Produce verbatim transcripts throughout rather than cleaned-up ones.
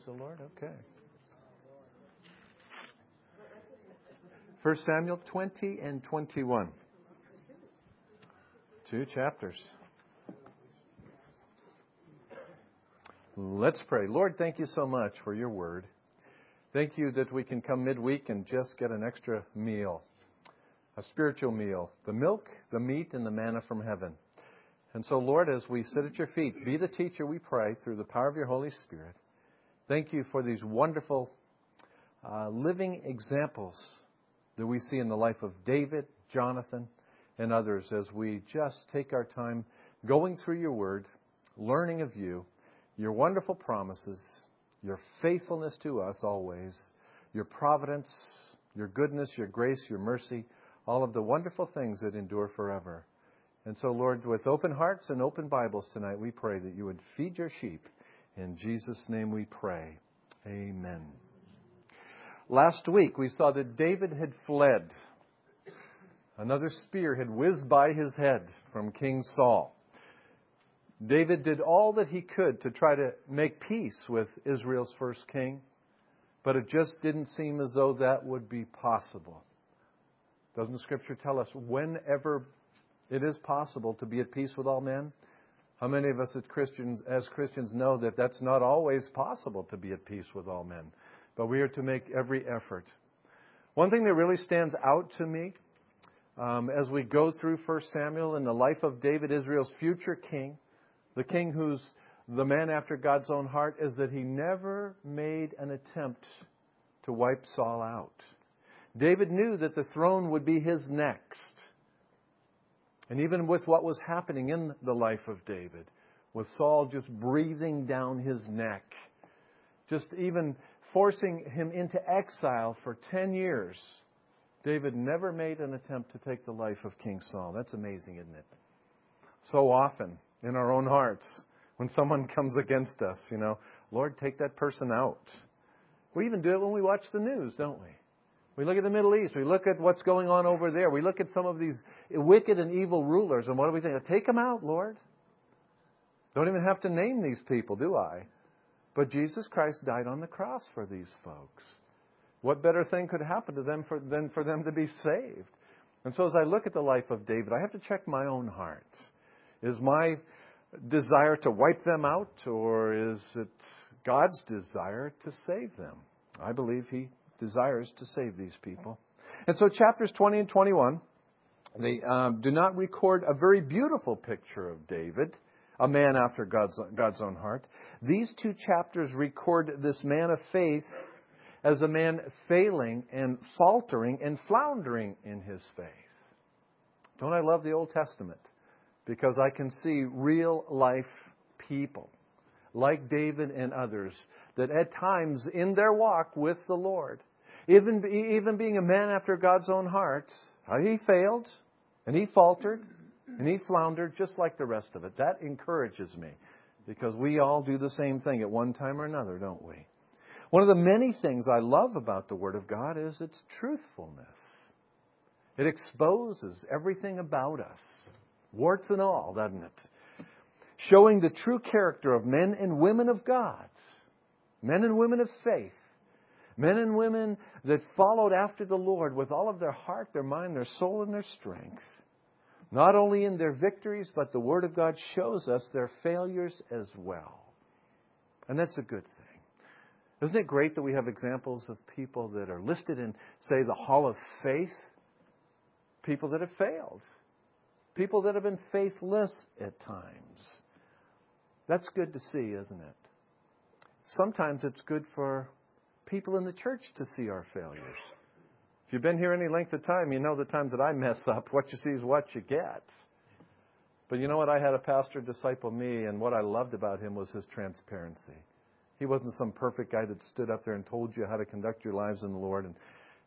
the Lord. Okay. First Samuel twenty and twenty-one. Two chapters. Let's pray. Lord, thank you so much for your word. Thank you that we can come midweek and just get an extra meal, a spiritual meal, the milk, the meat, and the manna from heaven. And so, Lord, as we sit at your feet, be the teacher, we pray, through the power of your Holy Spirit. Thank you for these wonderful uh, living examples that we see in the life of David, Jonathan, and others as we just take our time going through your word, learning of you, your wonderful promises, your faithfulness to us always, your providence, your goodness, your grace, your mercy, all of the wonderful things that endure forever. And so, Lord, with open hearts and open Bibles tonight, we pray that you would feed your sheep. In Jesus' name we pray. Amen. Last week, we saw that David had fled. Another spear had whizzed by his head from King Saul. David did all that he could to try to make peace with Israel's first king, but it just didn't seem as though that would be possible. Doesn't the Scripture tell us whenever it is possible to be at peace with all men? How many of us as Christians, as Christians know that that's not always possible to be at peace with all men? But we are to make every effort. One thing that really stands out to me um, as we go through First Samuel in the life of David, Israel's future king, the king who's the man after God's own heart, is that he never made an attempt to wipe Saul out. David knew that the throne would be his next. And even with what was happening in the life of David, with Saul just breathing down his neck, just even forcing him into exile for ten years, David never made an attempt to take the life of King Saul. That's amazing, isn't it? So often in our own hearts, when someone comes against us, you know, Lord, take that person out. We even do it when we watch the news, don't we? We look at the Middle East. We look at what's going on over there. We look at some of these wicked and evil rulers, and what do we think? Take them out, Lord. Don't even have to name these people, do I? But Jesus Christ died on the cross for these folks. What better thing could happen to them for, than for them to be saved? And so as I look at the life of David, I have to check my own heart. Is my desire to wipe them out, or is it God's desire to save them? I believe He desires to save these people. And so chapters twenty and twenty-one, they um, do not record a very beautiful picture of David, a man after God's, God's own heart. These two chapters record this man of faith as a man failing and faltering and floundering in his faith. Don't I love the Old Testament? Because I can see real life people like David and others that at times in their walk with the Lord, even, even being a man after God's own heart, he failed and he faltered and he floundered just like the rest of it. That encourages me because we all do the same thing at one time or another, don't we? One of the many things I love about the Word of God is its truthfulness. It exposes everything about us, warts and all, doesn't it? Showing the true character of men and women of God, men and women of faith, men and women that followed after the Lord with all of their heart, their mind, their soul, and their strength. Not only in their victories, but the Word of God shows us their failures as well. And that's a good thing. Isn't it great that we have examples of people that are listed in, say, the Hall of Faith? People that have failed. People that have been faithless at times. That's good to see, isn't it? Sometimes it's good for people in the church to see our failures. If you've been here any length of time, you know the times that I mess up, what you see is what you get. But you know what? I had a pastor disciple me, and what I loved about him was his transparency. He wasn't some perfect guy that stood up there and told you how to conduct your lives in the Lord and,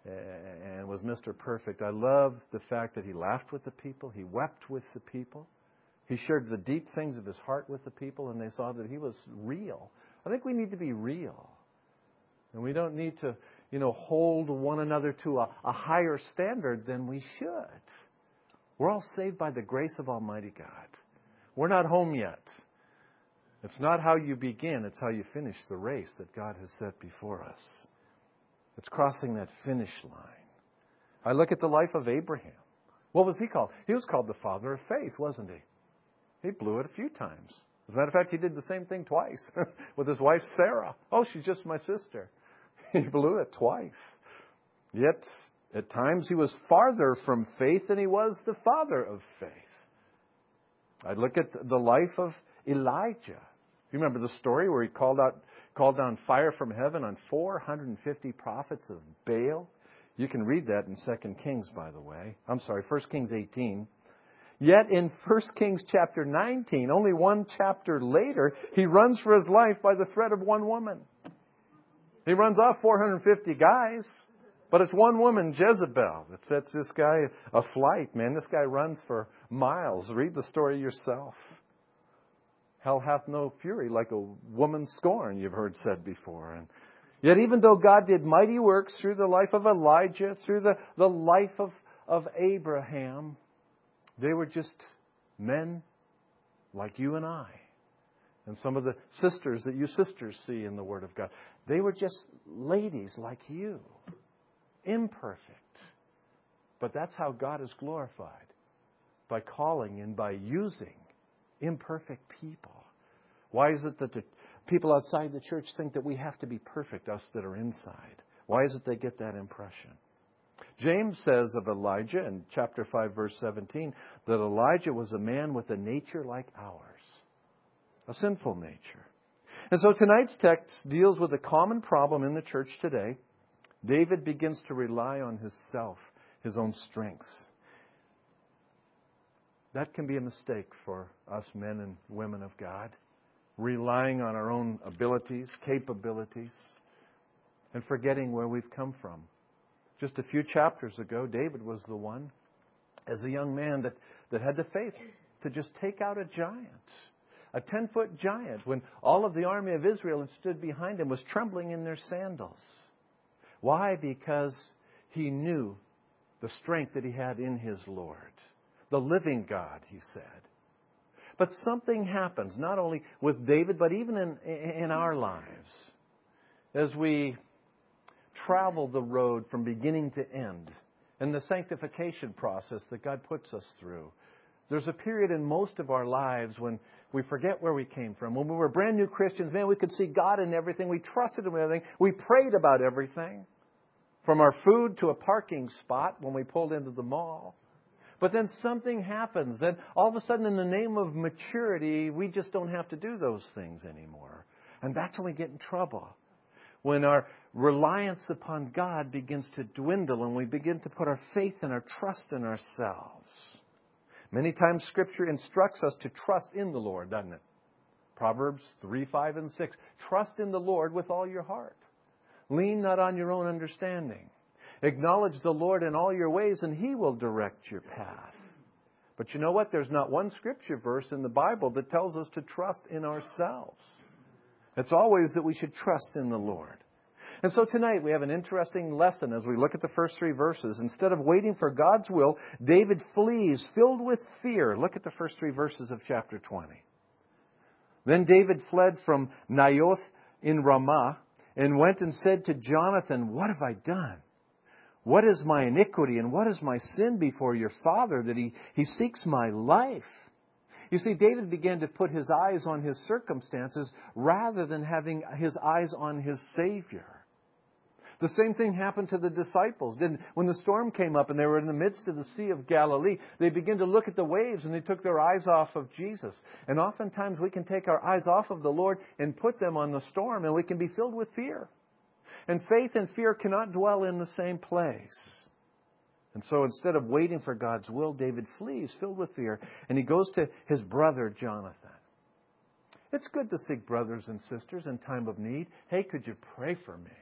and was Mister Perfect. I loved the fact that he laughed with the people. He wept with the people. He shared the deep things of his heart with the people, and they saw that he was real. I think we need to be real. And we don't need to, you know, hold one another to a, a higher standard than we should. We're all saved by the grace of Almighty God. We're not home yet. It's not how you begin, it's how you finish the race that God has set before us. It's crossing that finish line. I look at the life of Abraham. What was he called? He was called the father of faith, wasn't he? He blew it a few times. As a matter of fact, he did the same thing twice with his wife Sarah. Oh, she's just my sister. He blew it twice. Yet, at times, he was farther from faith than he was the father of faith. I look at the life of Elijah. You remember the story where he called out, called down fire from heaven on four hundred fifty prophets of Baal? You can read that in Second Kings, by the way. I'm sorry, First Kings eighteen. Yet in First Kings chapter nineteen, only one chapter later, he runs for his life by the threat of one woman. He runs off four hundred fifty guys, but it's one woman, Jezebel, that sets this guy aflight. Man, this guy runs for miles. Read the story yourself. Hell hath no fury like a woman scorned, you've heard said before. And yet even though God did mighty works through the life of Elijah, through the, the life of, of Abraham, they were just men like you and I. And some of the sisters that you sisters see in the Word of God. They were just ladies like you. Imperfect. But that's how God is glorified. By calling and by using imperfect people. Why is it that the people outside the church think that we have to be perfect, us that are inside? Why is it they get that impression? James says of Elijah in chapter five, verse seventeen, that Elijah was a man with a nature like ours. A sinful nature. And so tonight's text deals with a common problem in the church today. David begins to rely on himself, his own strengths. That can be a mistake for us men and women of God. Relying on our own abilities, capabilities, and forgetting where we've come from. Just a few chapters ago, David was the one, as a young man, that, that had the faith to just take out a giant. A ten-foot giant, when all of the army of Israel had stood behind him, was trembling in their sandals. Why? Because he knew the strength that he had in his Lord. The living God, he said. But something happens, not only with David, but even in, in our lives. As we travel the road from beginning to end, and the sanctification process that God puts us through, there's a period in most of our lives when we forget where we came from. When we were brand new Christians, man, we could see God in everything. We trusted Him in everything. We prayed about everything. From our food to a parking spot when we pulled into the mall. But then something happens. Then all of a sudden, in the name of maturity, we just don't have to do those things anymore. And that's when we get in trouble. When our reliance upon God begins to dwindle and we begin to put our faith and our trust in ourselves. Many times Scripture instructs us to trust in the Lord, doesn't it? Proverbs three, five, and six. Trust in the Lord with all your heart. Lean not on your own understanding. Acknowledge the Lord in all your ways and He will direct your path. But you know what? There's not one Scripture verse in the Bible that tells us to trust in ourselves. It's always that we should trust in the Lord. And so tonight we have an interesting lesson as we look at the first three verses. Instead of waiting for God's will, David flees, filled with fear. Look at the first three verses of chapter twenty. Then David fled from Naioth in Ramah and went and said to Jonathan, "What have I done? What is my iniquity and what is my sin before your father that he, he seeks my life?" You see, David began to put his eyes on his circumstances rather than having his eyes on his Savior. The same thing happened to the disciples. Didn't, when the storm came up and they were in the midst of the Sea of Galilee, they began to look at the waves and they took their eyes off of Jesus. And oftentimes we can take our eyes off of the Lord and put them on the storm, and we can be filled with fear. And faith and fear cannot dwell in the same place. And so instead of waiting for God's will, David flees, filled with fear, and he goes to his brother Jonathan. It's good to seek brothers and sisters in time of need. Hey, could you pray for me?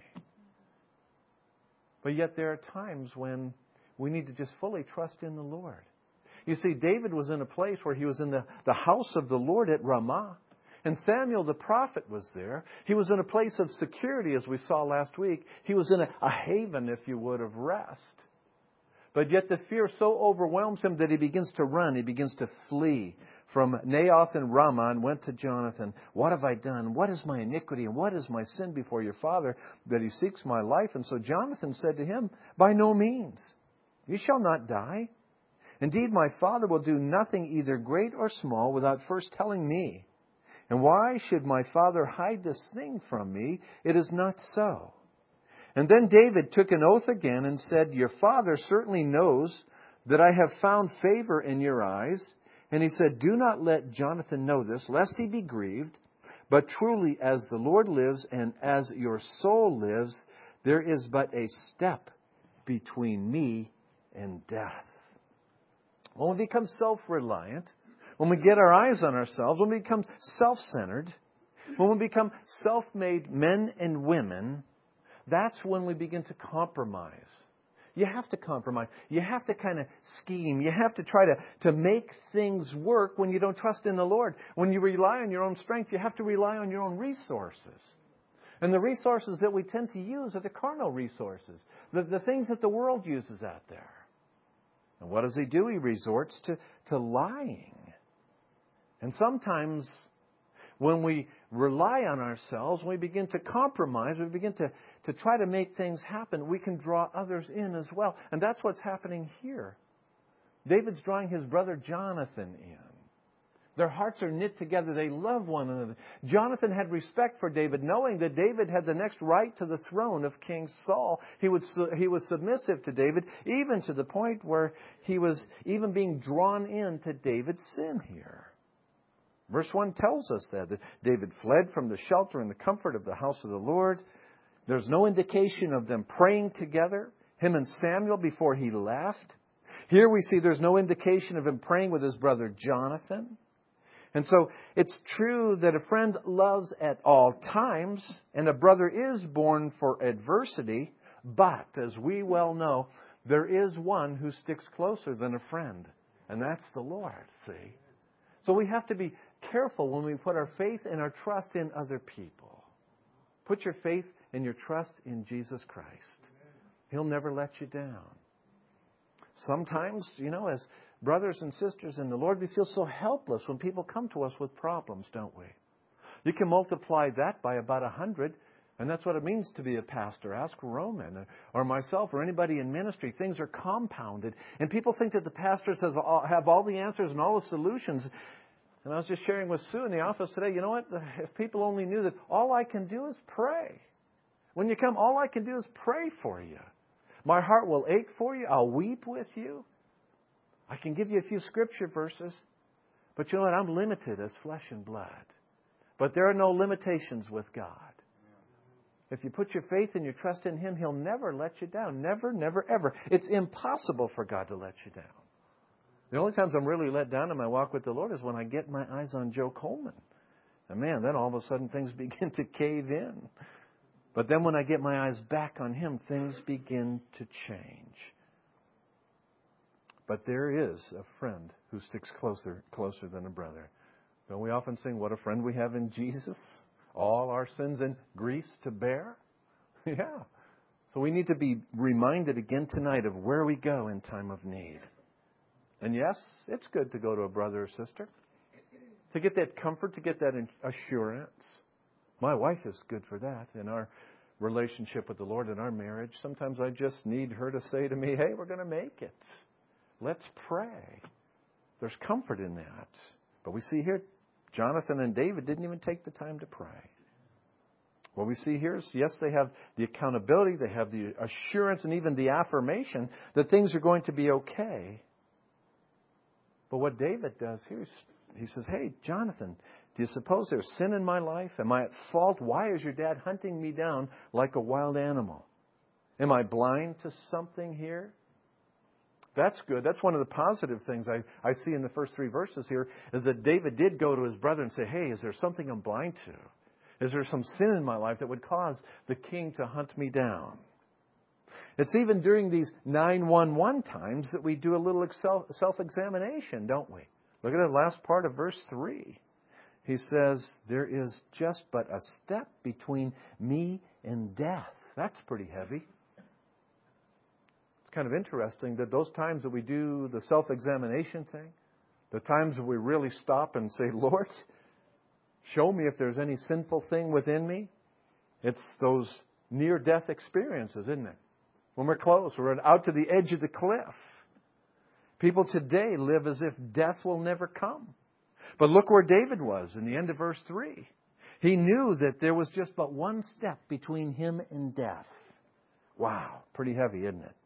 But yet there are times when we need to just fully trust in the Lord. You see, David was in a place where he was in the, the house of the Lord at Ramah. And Samuel the prophet was there. He was in a place of security, as we saw last week. He was in a, a haven, if you would, of rest. But yet the fear so overwhelms him that he begins to run. He begins to flee from Naioth and Ramah and went to Jonathan. What have I done? What is my iniquity? And what is my sin before your father that he seeks my life? And so Jonathan said to him, by no means. You shall not die. Indeed, my father will do nothing either great or small without first telling me. And why should my father hide this thing from me? It is not so. And then David took an oath again and said, your father certainly knows that I have found favor in your eyes. And he said, do not let Jonathan know this, lest he be grieved. But truly, as the Lord lives and as your soul lives, there is but a step between me and death. When we become self-reliant, when we get our eyes on ourselves, when we become self-centered, when we become self-made men and women, that's when we begin to compromise. You have to compromise. You have to kind of scheme. You have to try to, to make things work when you don't trust in the Lord. When you rely on your own strength, you have to rely on your own resources. And the resources that we tend to use are the carnal resources, the, the things that the world uses out there. And what does he do? He resorts to, to lying. And sometimes when we rely on ourselves, when we begin to compromise, we begin to, to try to make things happen, we can draw others in as well. And that's what's happening here. David's drawing his brother Jonathan in. Their hearts are knit together. They love one another. Jonathan had respect for David, knowing that David had the next right to the throne of King Saul. He would, he was submissive to David, even to the point where he was even being drawn into David's sin here. Verse one tells us that, that David fled from the shelter and the comfort of the house of the Lord. There's no indication of them praying together, him and Samuel, before he left. Here we see there's no indication of him praying with his brother Jonathan. And so it's true that a friend loves at all times, and a brother is born for adversity. But, as we well know, there is one who sticks closer than a friend, and that's the Lord, see? So we have to be careful when we put our faith and our trust in other people. Put your faith and your trust in Jesus Christ. He'll never let you down. Sometimes, you know, as brothers and sisters in the Lord, we feel so helpless when people come to us with problems, don't we? You can multiply that by about a hundred, and that's what it means to be a pastor. Ask Roman or myself or anybody in ministry. Things are compounded, and people think that the pastors have all, have all the answers and all the solutions. And I was just sharing with Sue in the office today, you know what? If people only knew that all I can do is pray. When you come, all I can do is pray for you. My heart will ache for you. I'll weep with you. I can give you a few scripture verses. But you know what? I'm limited as flesh and blood. But there are no limitations with God. If you put your faith and your trust in Him, He'll never let you down. Never, never, ever. It's impossible for God to let you down. The only times I'm really let down in my walk with the Lord is when I get my eyes on Joe Coleman. And man, then all of a sudden things begin to cave in. But then when I get my eyes back on Him, things begin to change. But there is a friend who sticks closer, closer than a brother. Don't we often sing, what a friend we have in Jesus? All our sins and griefs to bear? Yeah. So we need to be reminded again tonight of where we go in time of need. And yes, it's good to go to a brother or sister. To get that comfort, to get that assurance. My wife is good for that in our relationship with the Lord in our marriage. Sometimes I just need her to say to me, hey, we're going to make it. Let's pray. There's comfort in that. But we see here, Jonathan and David didn't even take the time to pray. What we see here is, yes, they have the accountability, they have the assurance, and even the affirmation that things are going to be okay. But what David does here is, he says, hey, Jonathan, do you suppose there's sin in my life? Am I at fault? Why is your dad hunting me down like a wild animal? Am I blind to something here? That's good. That's one of the positive things I, I see in the first three verses here, is that David did go to his brother and say, hey, is there something I'm blind to? Is there some sin in my life that would cause the king to hunt me down? It's even during these nine one one times that we do a little self-examination, don't we? Look at the last part of verse three. He says, there is just but a step between me and death. That's pretty heavy. It's kind of interesting that those times that we do the self-examination thing, the times that we really stop and say, Lord, show me if there's any sinful thing within me, it's those near-death experiences, isn't it? When we're close, we're out to the edge of the cliff. People today live as if death will never come. But look where David was in the end of verse three. He knew that there was just but one step between him and death. Wow, pretty heavy, isn't it?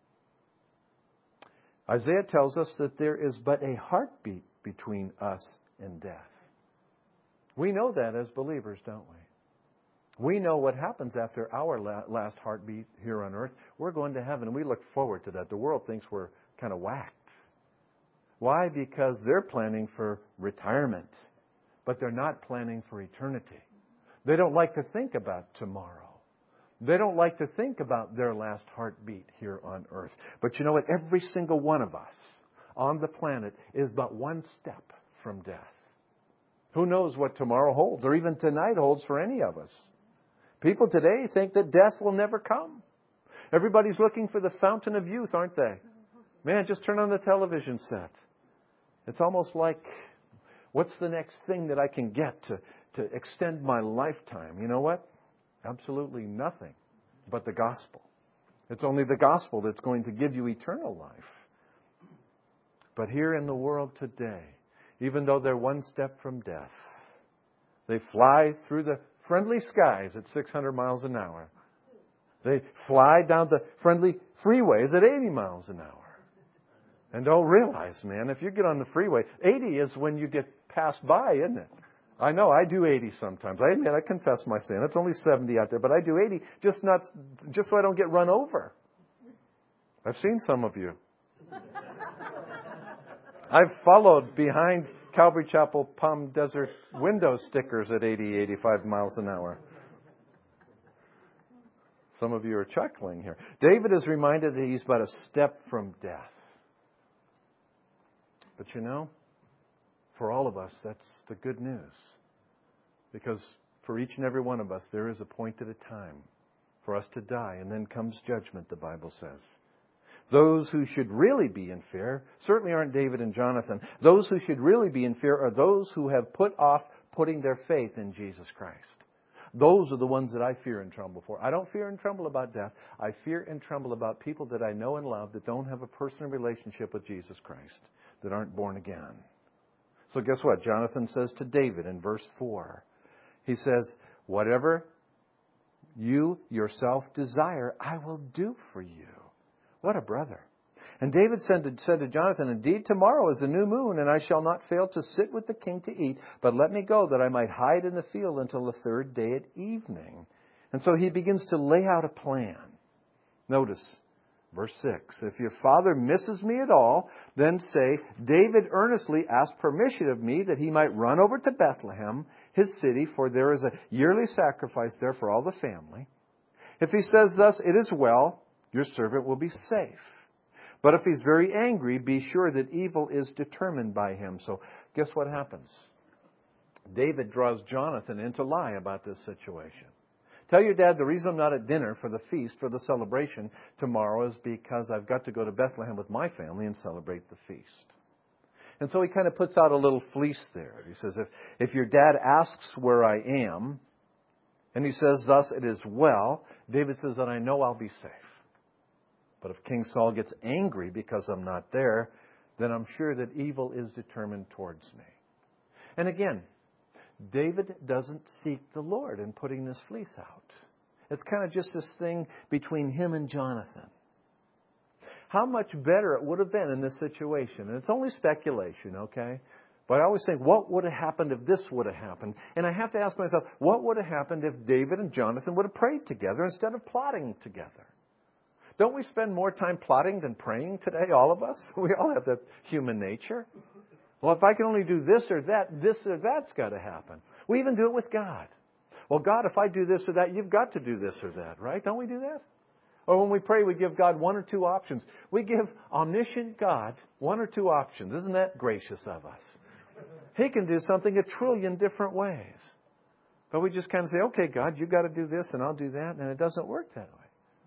Isaiah tells us that there is but a heartbeat between us and death. We know that as believers, don't we? We know what happens after our last heartbeat here on earth. We're going to heaven, and we look forward to that. The world thinks we're kind of whacked. Why? Because they're planning for retirement, but they're not planning for eternity. They don't like to think about tomorrow. They don't like to think about their last heartbeat here on earth. But you know what? Every single one of us on the planet is but one step from death. Who knows what tomorrow holds, or even tonight holds for any of us? People today think that death will never come. Everybody's looking for the fountain of youth, aren't they? Man, just turn on the television set. It's almost like, what's the next thing that I can get to, to extend my lifetime? You know what? Absolutely nothing but the gospel. It's only the gospel that's going to give you eternal life. But here in the world today, even though they're one step from death, they fly through the friendly skies at six hundred miles an hour. They fly down the friendly freeways at eighty miles an hour. And don't realize, man, if you get on the freeway, eighty is when you get passed by, isn't it? I know, I do eighty sometimes. I admit, I confess my sin. It's only seventy out there, but I do eighty just not, just so I don't get run over. I've seen some of you. I've followed behind Calvary Chapel Palm Desert window stickers at eighty, eighty-five miles an hour. Some of you are chuckling here. David is reminded that he's but a step from death. But you know, for all of us, that's the good news. Because for each and every one of us, there is appointed a time for us to die, and then comes judgment, the Bible says. Those who should really be in fear certainly aren't David and Jonathan. Those who should really be in fear are those who have put off putting their faith in Jesus Christ. Those are the ones that I fear and tremble for. I don't fear and tremble about death. I fear and tremble about people that I know and love that don't have a personal relationship with Jesus Christ, that aren't born again. So guess what? Jonathan says to David in verse four. He says, whatever you yourself desire, I will do for you. What a brother. And David said to, said to Jonathan, indeed, tomorrow is a new moon, and I shall not fail to sit with the king to eat. But let me go, that I might hide in the field until the third day at evening. And so he begins to lay out a plan. Notice, verse six, if your father misses me at all, then say, David earnestly asked permission of me that he might run over to Bethlehem, his city, for there is a yearly sacrifice there for all the family. If he says thus, it is well, your servant will be safe. But if he's very angry, be sure that evil is determined by him. So guess what happens? David draws Jonathan in to lie about this situation. Tell your dad the reason I'm not at dinner for the feast, for the celebration tomorrow, is because I've got to go to Bethlehem with my family and celebrate the feast. And so he kind of puts out a little fleece there. He says, if, if your dad asks where I am, and he says, thus it is well, David says, then I know I'll be safe. But if King Saul gets angry because I'm not there, then I'm sure that evil is determined towards me. And again, David doesn't seek the Lord in putting this fleece out. It's kind of just this thing between him and Jonathan. How much better it would have been in this situation. And it's only speculation, okay? But I always think, what would have happened if this would have happened? And I have to ask myself, what would have happened if David and Jonathan would have prayed together instead of plotting together? Don't we spend more time plotting than praying today, all of us? We all have that human nature. Well, if I can only do this or that, this or that's got to happen. We even do it with God. Well, God, if I do this or that, you've got to do this or that, right? Don't we do that? Or when we pray, we give God one or two options. We give omniscient God one or two options. Isn't that gracious of us? He can do something a trillion different ways. But we just kind of say, okay, God, you've got to do this and I'll do that. And it doesn't work that way.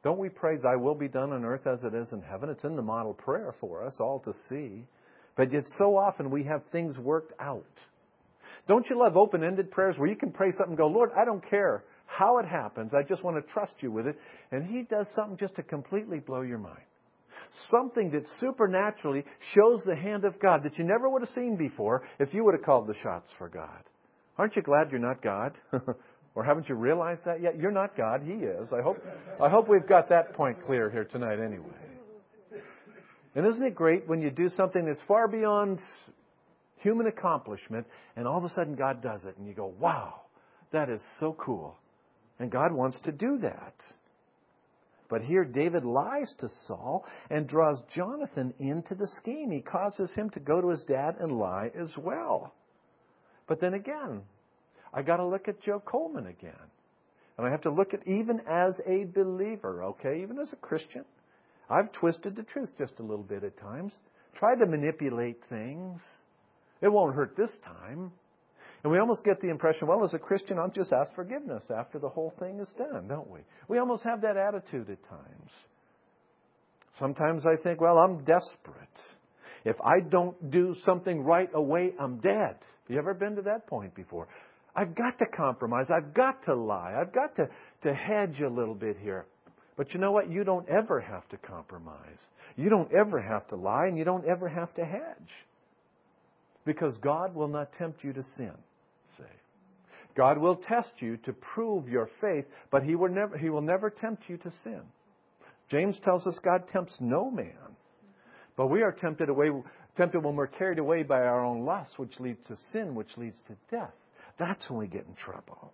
Don't we pray, Thy will be done on earth as it is in heaven? It's in the model prayer for us all to see. But yet so often we have things worked out. Don't you love open-ended prayers where you can pray something and go, Lord, I don't care how it happens. I just want to trust you with it. And He does something just to completely blow your mind. Something that supernaturally shows the hand of God that you never would have seen before if you would have called the shots for God. Aren't you glad you're not God? Or haven't you realized that yet? You're not God. He is. I hope, I hope we've got that point clear here tonight anyway. And isn't it great when you do something that's far beyond human accomplishment and all of a sudden God does it and you go, wow, that is so cool. And God wants to do that. But here David lies to Saul and draws Jonathan into the scheme. He causes him to go to his dad and lie as well. But then again, I got to look at Joe Coleman again. And I have to look at even as a believer, okay, even as a Christian. I've twisted the truth just a little bit at times. Tried to manipulate things. It won't hurt this time. And we almost get the impression, well, as a Christian, I'll just ask forgiveness after the whole thing is done, don't we? We almost have that attitude at times. Sometimes I think, well, I'm desperate. If I don't do something right away, I'm dead. Have you ever been to that point before? I've got to compromise. I've got to lie. I've got to, to hedge a little bit here. But you know what? You don't ever have to compromise. You don't ever have to lie, and you don't ever have to hedge. Because God will not tempt you to sin. God will test you to prove your faith, but He will never, He will never tempt you to sin. James tells us God tempts no man. But we are tempted away, tempted when we're carried away by our own lusts, which leads to sin, which leads to death. That's when we get in trouble.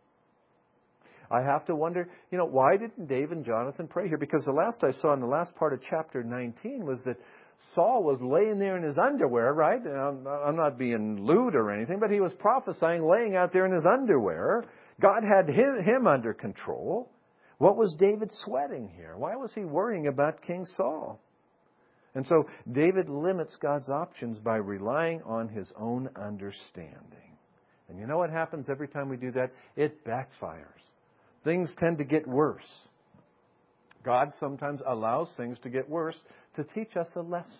I have to wonder, you know, why didn't David and Jonathan pray here? Because the last I saw in the last part of chapter nineteen was that Saul was laying there in his underwear, right? I'm not being lewd or anything, but he was prophesying, laying out there in his underwear. God had him under control. What was David sweating here? Why was he worrying about King Saul? And so David limits God's options by relying on his own understanding. And you know what happens every time we do that? It backfires. Things tend to get worse. God sometimes allows things to get worse to teach us a lesson.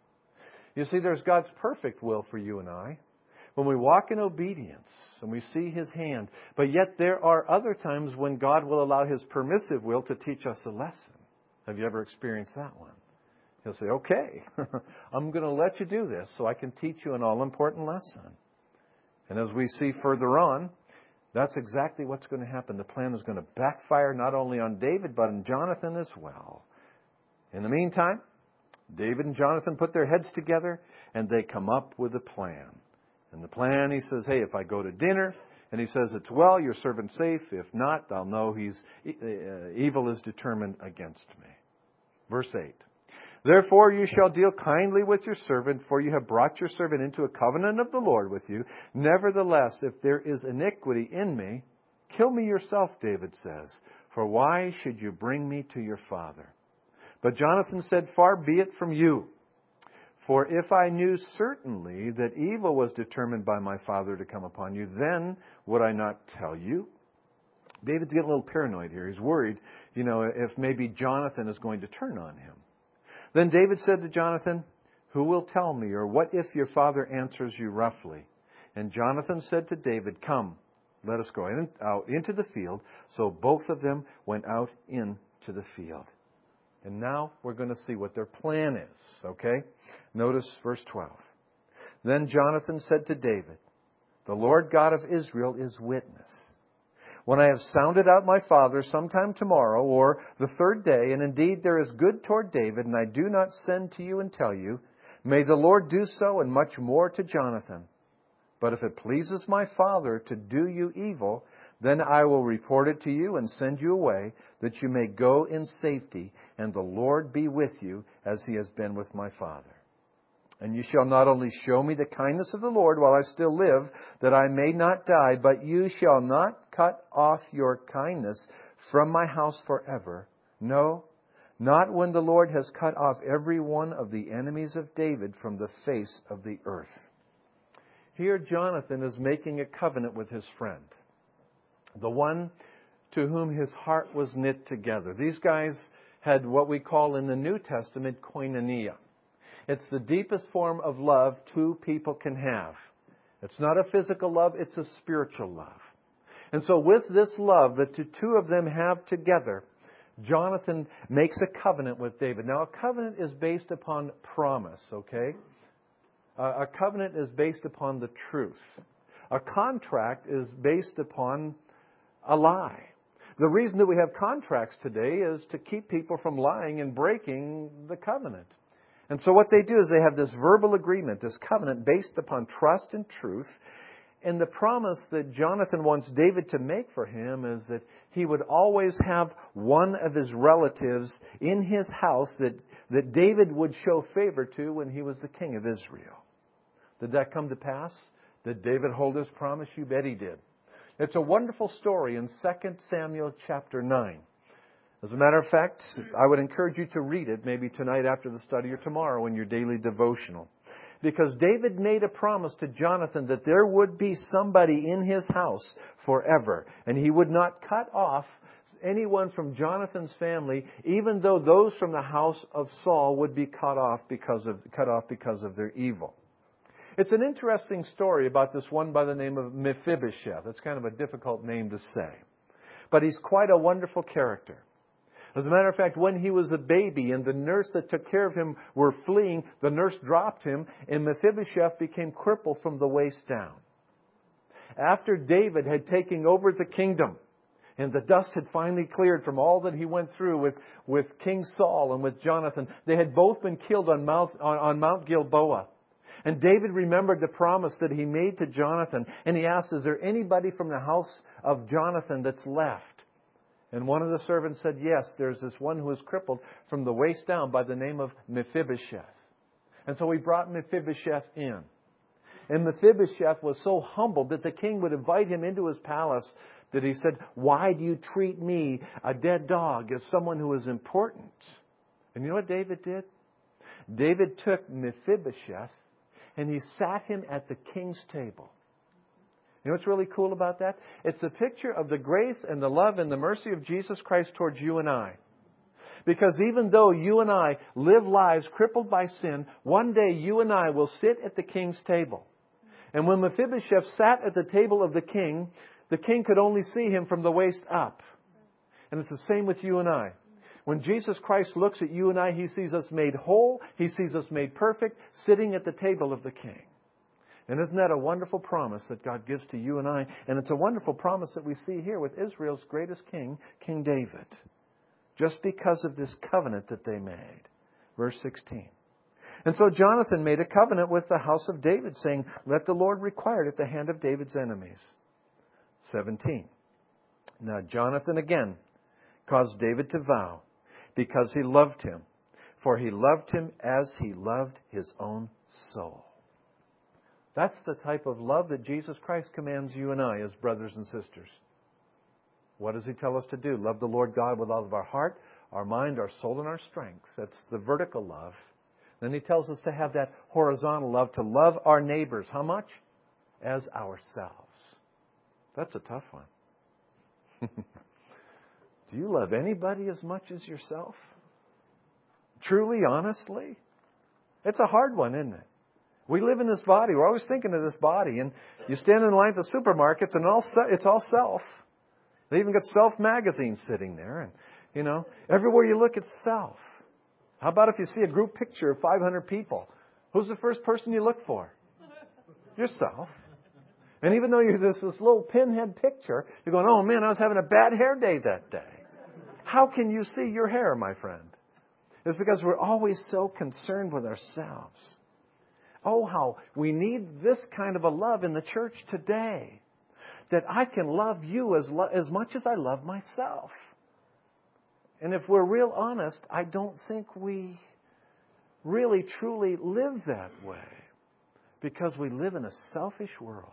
You see, there's God's perfect will for you and I. When we walk in obedience and we see His hand. But yet there are other times when God will allow His permissive will to teach us a lesson. Have you ever experienced that one? He'll say, okay, I'm going to let you do this so I can teach you an all-important lesson. And as we see further on, that's exactly what's going to happen. The plan is going to backfire not only on David, but on Jonathan as well. In the meantime, David and Jonathan put their heads together and they come up with a plan. And the plan, he says, hey, if I go to dinner, and he says it's well, your servant's safe. If not, I'll know he's uh, evil is determined against me. Verse eight. Therefore you shall deal kindly with your servant, for you have brought your servant into a covenant of the Lord with you. Nevertheless, if there is iniquity in me, kill me yourself, David says. For why should you bring me to your father? But Jonathan said, far be it from you. For if I knew certainly that evil was determined by my father to come upon you, then would I not tell you? David's getting a little paranoid here. He's worried, you know, if maybe Jonathan is going to turn on him. Then David said to Jonathan, who will tell me, or what if your father answers you roughly? And Jonathan said to David, come, let us go out into the field. So both of them went out into the field. And now we're going to see what their plan is, okay? Notice verse twelve. Then Jonathan said to David, the Lord God of Israel is witness. When I have sounded out my father sometime tomorrow or the third day, and indeed there is good toward David, and I do not send to you and tell you, may the Lord do so and much more to Jonathan. But if it pleases my father to do you evil, then I will report it to you and send you away, that you may go in safety, and the Lord be with you as He has been with my father. And you shall not only show me the kindness of the Lord while I still live, that I may not die, but you shall not cut off your kindness from my house forever. No, not when the Lord has cut off every one of the enemies of David from the face of the earth. Here Jonathan is making a covenant with his friend. The one to whom his heart was knit together. These guys had what we call in the New Testament koinonia. It's the deepest form of love two people can have. It's not a physical love, it's a spiritual love. And so with this love that the two of them have together, Jonathan makes a covenant with David. Now, a covenant is based upon promise, okay? A covenant is based upon the truth. A contract is based upon a lie. The reason that we have contracts today is to keep people from lying and breaking the covenant. And so what they do is they have this verbal agreement, this covenant based upon trust and truth. And the promise that Jonathan wants David to make for him is that he would always have one of his relatives in his house that, that David would show favor to when he was the king of Israel. Did that come to pass? Did David hold his promise? You bet he did. It's a wonderful story in Second Samuel chapter nine. As a matter of fact, I would encourage you to read it maybe tonight after the study or tomorrow in your daily devotional. Because David made a promise to Jonathan that there would be somebody in his house forever. And he would not cut off anyone from Jonathan's family, even though those from the house of Saul would be cut off because of, cut off because of their evil. It's an interesting story about this one by the name of Mephibosheth. It's kind of a difficult name to say. But he's quite a wonderful character. As a matter of fact, when he was a baby and the nurse that took care of him were fleeing, the nurse dropped him and Mephibosheth became crippled from the waist down. After David had taken over the kingdom and the dust had finally cleared from all that he went through with, with King Saul and with Jonathan, they had both been killed on Mount, on, on Mount Gilboa. And David remembered the promise that he made to Jonathan. And he asked, is there anybody from the house of Jonathan that's left? And one of the servants said, yes, there's this one who is crippled from the waist down by the name of Mephibosheth. And so he brought Mephibosheth in. And Mephibosheth was so humbled that the king would invite him into his palace that he said, why do you treat me, a dead dog, as someone who is important? And you know what David did? David took Mephibosheth and he sat him at the king's table. You know what's really cool about that? It's a picture of the grace and the love and the mercy of Jesus Christ towards you and I. Because even though you and I live lives crippled by sin, one day you and I will sit at the king's table. And when Mephibosheth sat at the table of the king, the king could only see him from the waist up. And it's the same with you and I. When Jesus Christ looks at you and I, He sees us made whole. He sees us made perfect, sitting at the table of the King. And isn't that a wonderful promise that God gives to you and I? And it's a wonderful promise that we see here with Israel's greatest king, King David. Just because of this covenant that they made. Verse sixteen. And so Jonathan made a covenant with the house of David, saying, let the Lord require it at the hand of David's enemies. seventeen. Now Jonathan again caused David to vow, because he loved him. For he loved him as he loved his own soul. That's the type of love that Jesus Christ commands you and I as brothers and sisters. What does He tell us to do? Love the Lord God with all of our heart, our mind, our soul, and our strength. That's the vertical love. Then He tells us to have that horizontal love, to love our neighbors. How much? As ourselves. That's a tough one. Do you love anybody as much as yourself? Truly, honestly? It's a hard one, isn't it? We live in this body. We're always thinking of this body. And you stand in line at the supermarkets and all it's all self. They even got Self magazine sitting there. And, you know, everywhere you look, it's self. How about if you see a group picture of five hundred people? Who's the first person you look for? Yourself. And even though you're this, this little pinhead picture, you're going, oh man, I was having a bad hair day that day. How can you see your hair, my friend? It's because we're always so concerned with ourselves. Oh, how we need this kind of a love in the church today. That I can love you as, lo- as much as I love myself. And if we're real honest, I don't think we really truly live that way. Because we live in a selfish world.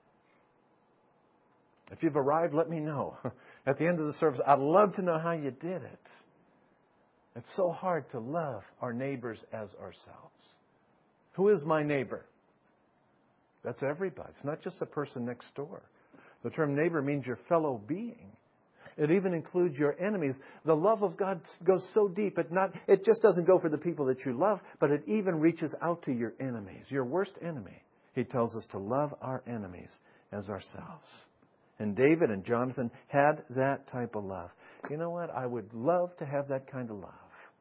If you've arrived, let me know. At the end of the service, I'd love to know how you did it. It's so hard to love our neighbors as ourselves. Who is my neighbor? That's everybody. It's not just the person next door. The term neighbor means your fellow being. It even includes your enemies. The love of God goes so deep. It not it just doesn't go for the people that you love, but it even reaches out to your enemies, your worst enemy. He tells us to love our enemies as ourselves. And David and Jonathan had that type of love. You know what? I would love to have that kind of love.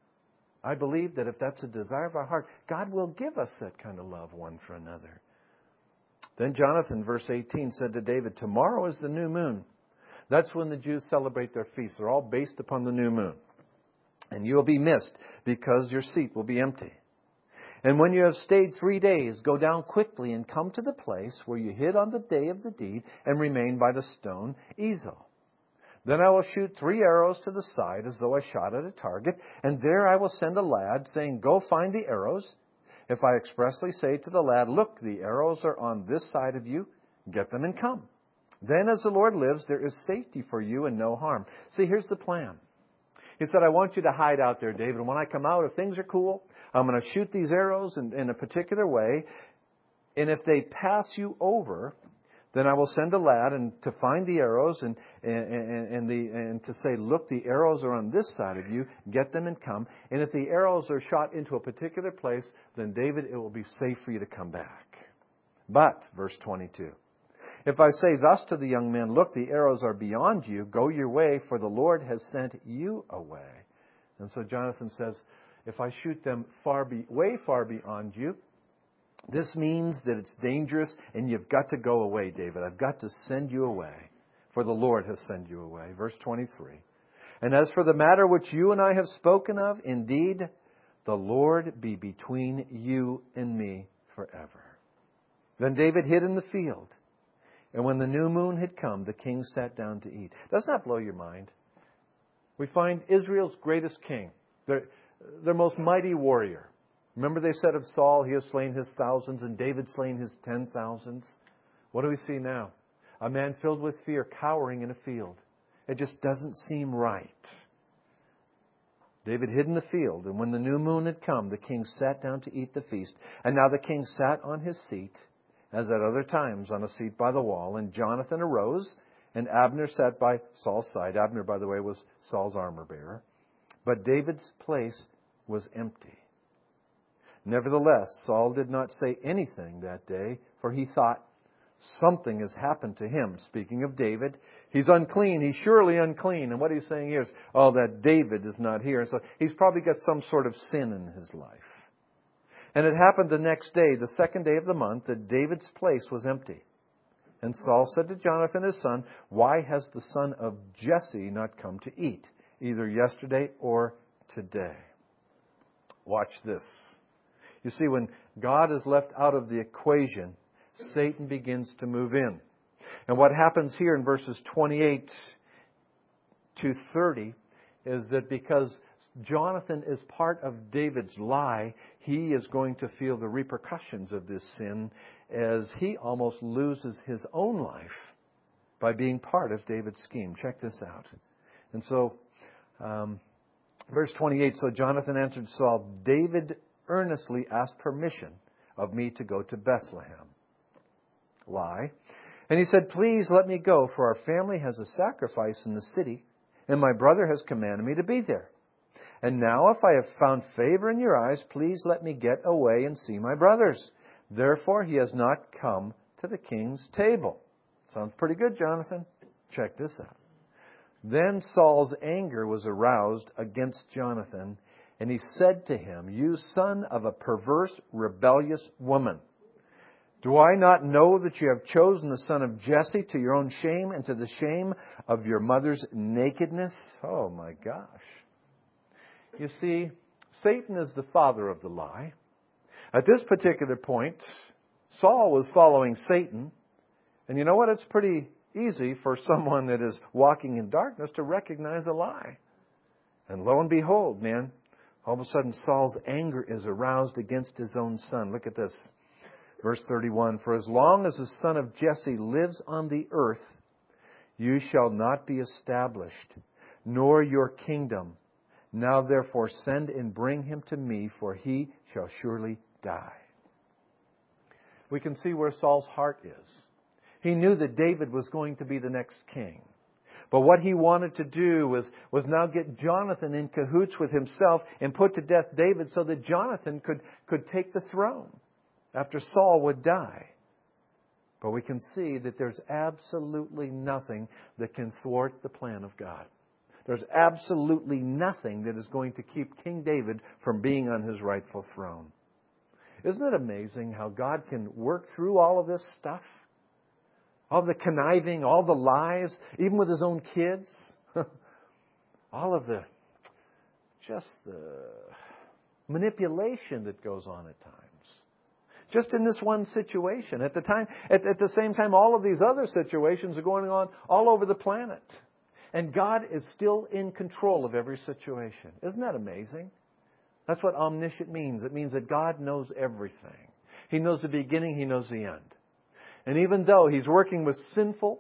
I believe that if that's a desire of our heart, God will give us that kind of love one for another. Then Jonathan, verse eighteen, said to David, tomorrow is the new moon. That's when the Jews celebrate their feasts. They're all based upon the new moon. And you will be missed because your seat will be empty. And when you have stayed three days, go down quickly and come to the place where you hid on the day of the deed and remain by the stone Ezel. Then I will shoot three arrows to the side as though I shot at a target, and there I will send a lad, saying, go find the arrows. If I expressly say to the lad, look, the arrows are on this side of you, get them and come. Then as the Lord lives, there is safety for you and no harm. See, here's the plan. He said, I want you to hide out there, David. And when I come out, if things are cool, I'm going to shoot these arrows in, in a particular way. And if they pass you over, then I will send a lad and to find the arrows and, and, and, and, the, and to say, look, the arrows are on this side of you. Get them and come. And if the arrows are shot into a particular place, then David, it will be safe for you to come back. But, verse twenty-two, if I say thus to the young men, look, the arrows are beyond you, go your way, for the Lord has sent you away. And so Jonathan says, if I shoot them far be, way far beyond you, this means that it's dangerous and you've got to go away, David. I've got to send you away, for the Lord has sent you away. Verse twenty-three. And as for the matter which you and I have spoken of, indeed, the Lord be between you and me forever. Then David hid in the field. And when the new moon had come, the king sat down to eat. Doesn't that blow your mind? We find Israel's greatest king, their, their most mighty warrior. Remember they said of Saul, he has slain his thousands, and David slain his ten thousands. What do we see now? A man filled with fear, cowering in a field. It just doesn't seem right. David hid in the field, and when the new moon had come, the king sat down to eat the feast. And now the king sat on his seat, as at other times, on a seat by the wall. And Jonathan arose, and Abner sat by Saul's side. Abner, by the way, was Saul's armor bearer. But David's place was empty. Nevertheless, Saul did not say anything that day, for he thought, something has happened to him. Speaking of David, he's unclean. He's surely unclean. And what he's saying here is, oh, that David is not here. And so he's probably got some sort of sin in his life. And it happened the next day, the second day of the month, that David's place was empty. And Saul said to Jonathan his son, why has the son of Jesse not come to eat, either yesterday or today? Watch this. You see, when God is left out of the equation, Satan begins to move in. And what happens here in verses twenty-eight to thirty is that because Jonathan is part of David's lie, he is going to feel the repercussions of this sin as he almost loses his own life by being part of David's scheme. Check this out. And so, um, verse twenty-eight, so Jonathan answered Saul, David earnestly asked permission of me to go to Bethlehem. Lie. And he said, please let me go, for our family has a sacrifice in the city, and my brother has commanded me to be there. And now if I have found favor in your eyes, please let me get away and see my brothers. Therefore he has not come to the king's table. Sounds pretty good, Jonathan. Check this out. Then Saul's anger was aroused against Jonathan, and he said to him, you son of a perverse, rebellious woman, do I not know that you have chosen the son of Jesse to your own shame and to the shame of your mother's nakedness? Oh my gosh. You see, Satan is the father of the lie. At this particular point, Saul was following Satan. And you know what? It's pretty easy for someone that is walking in darkness to recognize a lie. And lo and behold, man, all of a sudden Saul's anger is aroused against his own son. Look at this. Verse thirty-one, for as long as the son of Jesse lives on the earth, you shall not be established, nor your kingdom. Now therefore send and bring him to me, for he shall surely die. We can see where Saul's heart is. He knew that David was going to be the next king. But what he wanted to do was, was now get Jonathan in cahoots with himself and put to death David so that Jonathan could, could take the throne after Saul would die. But we can see that there's absolutely nothing that can thwart the plan of God. There's absolutely nothing that is going to keep King David from being on his rightful throne. Isn't it amazing how God can work through all of this stuff? All the conniving, all the lies, even with his own kids. All of the, just the manipulation that goes on at times. Just in this one situation. At the time, at, at the same time, all of these other situations are going on all over the planet. And God is still in control of every situation. Isn't that amazing? That's what omniscient means. It means that God knows everything. He knows the beginning, He knows the end. And even though He's working with sinful,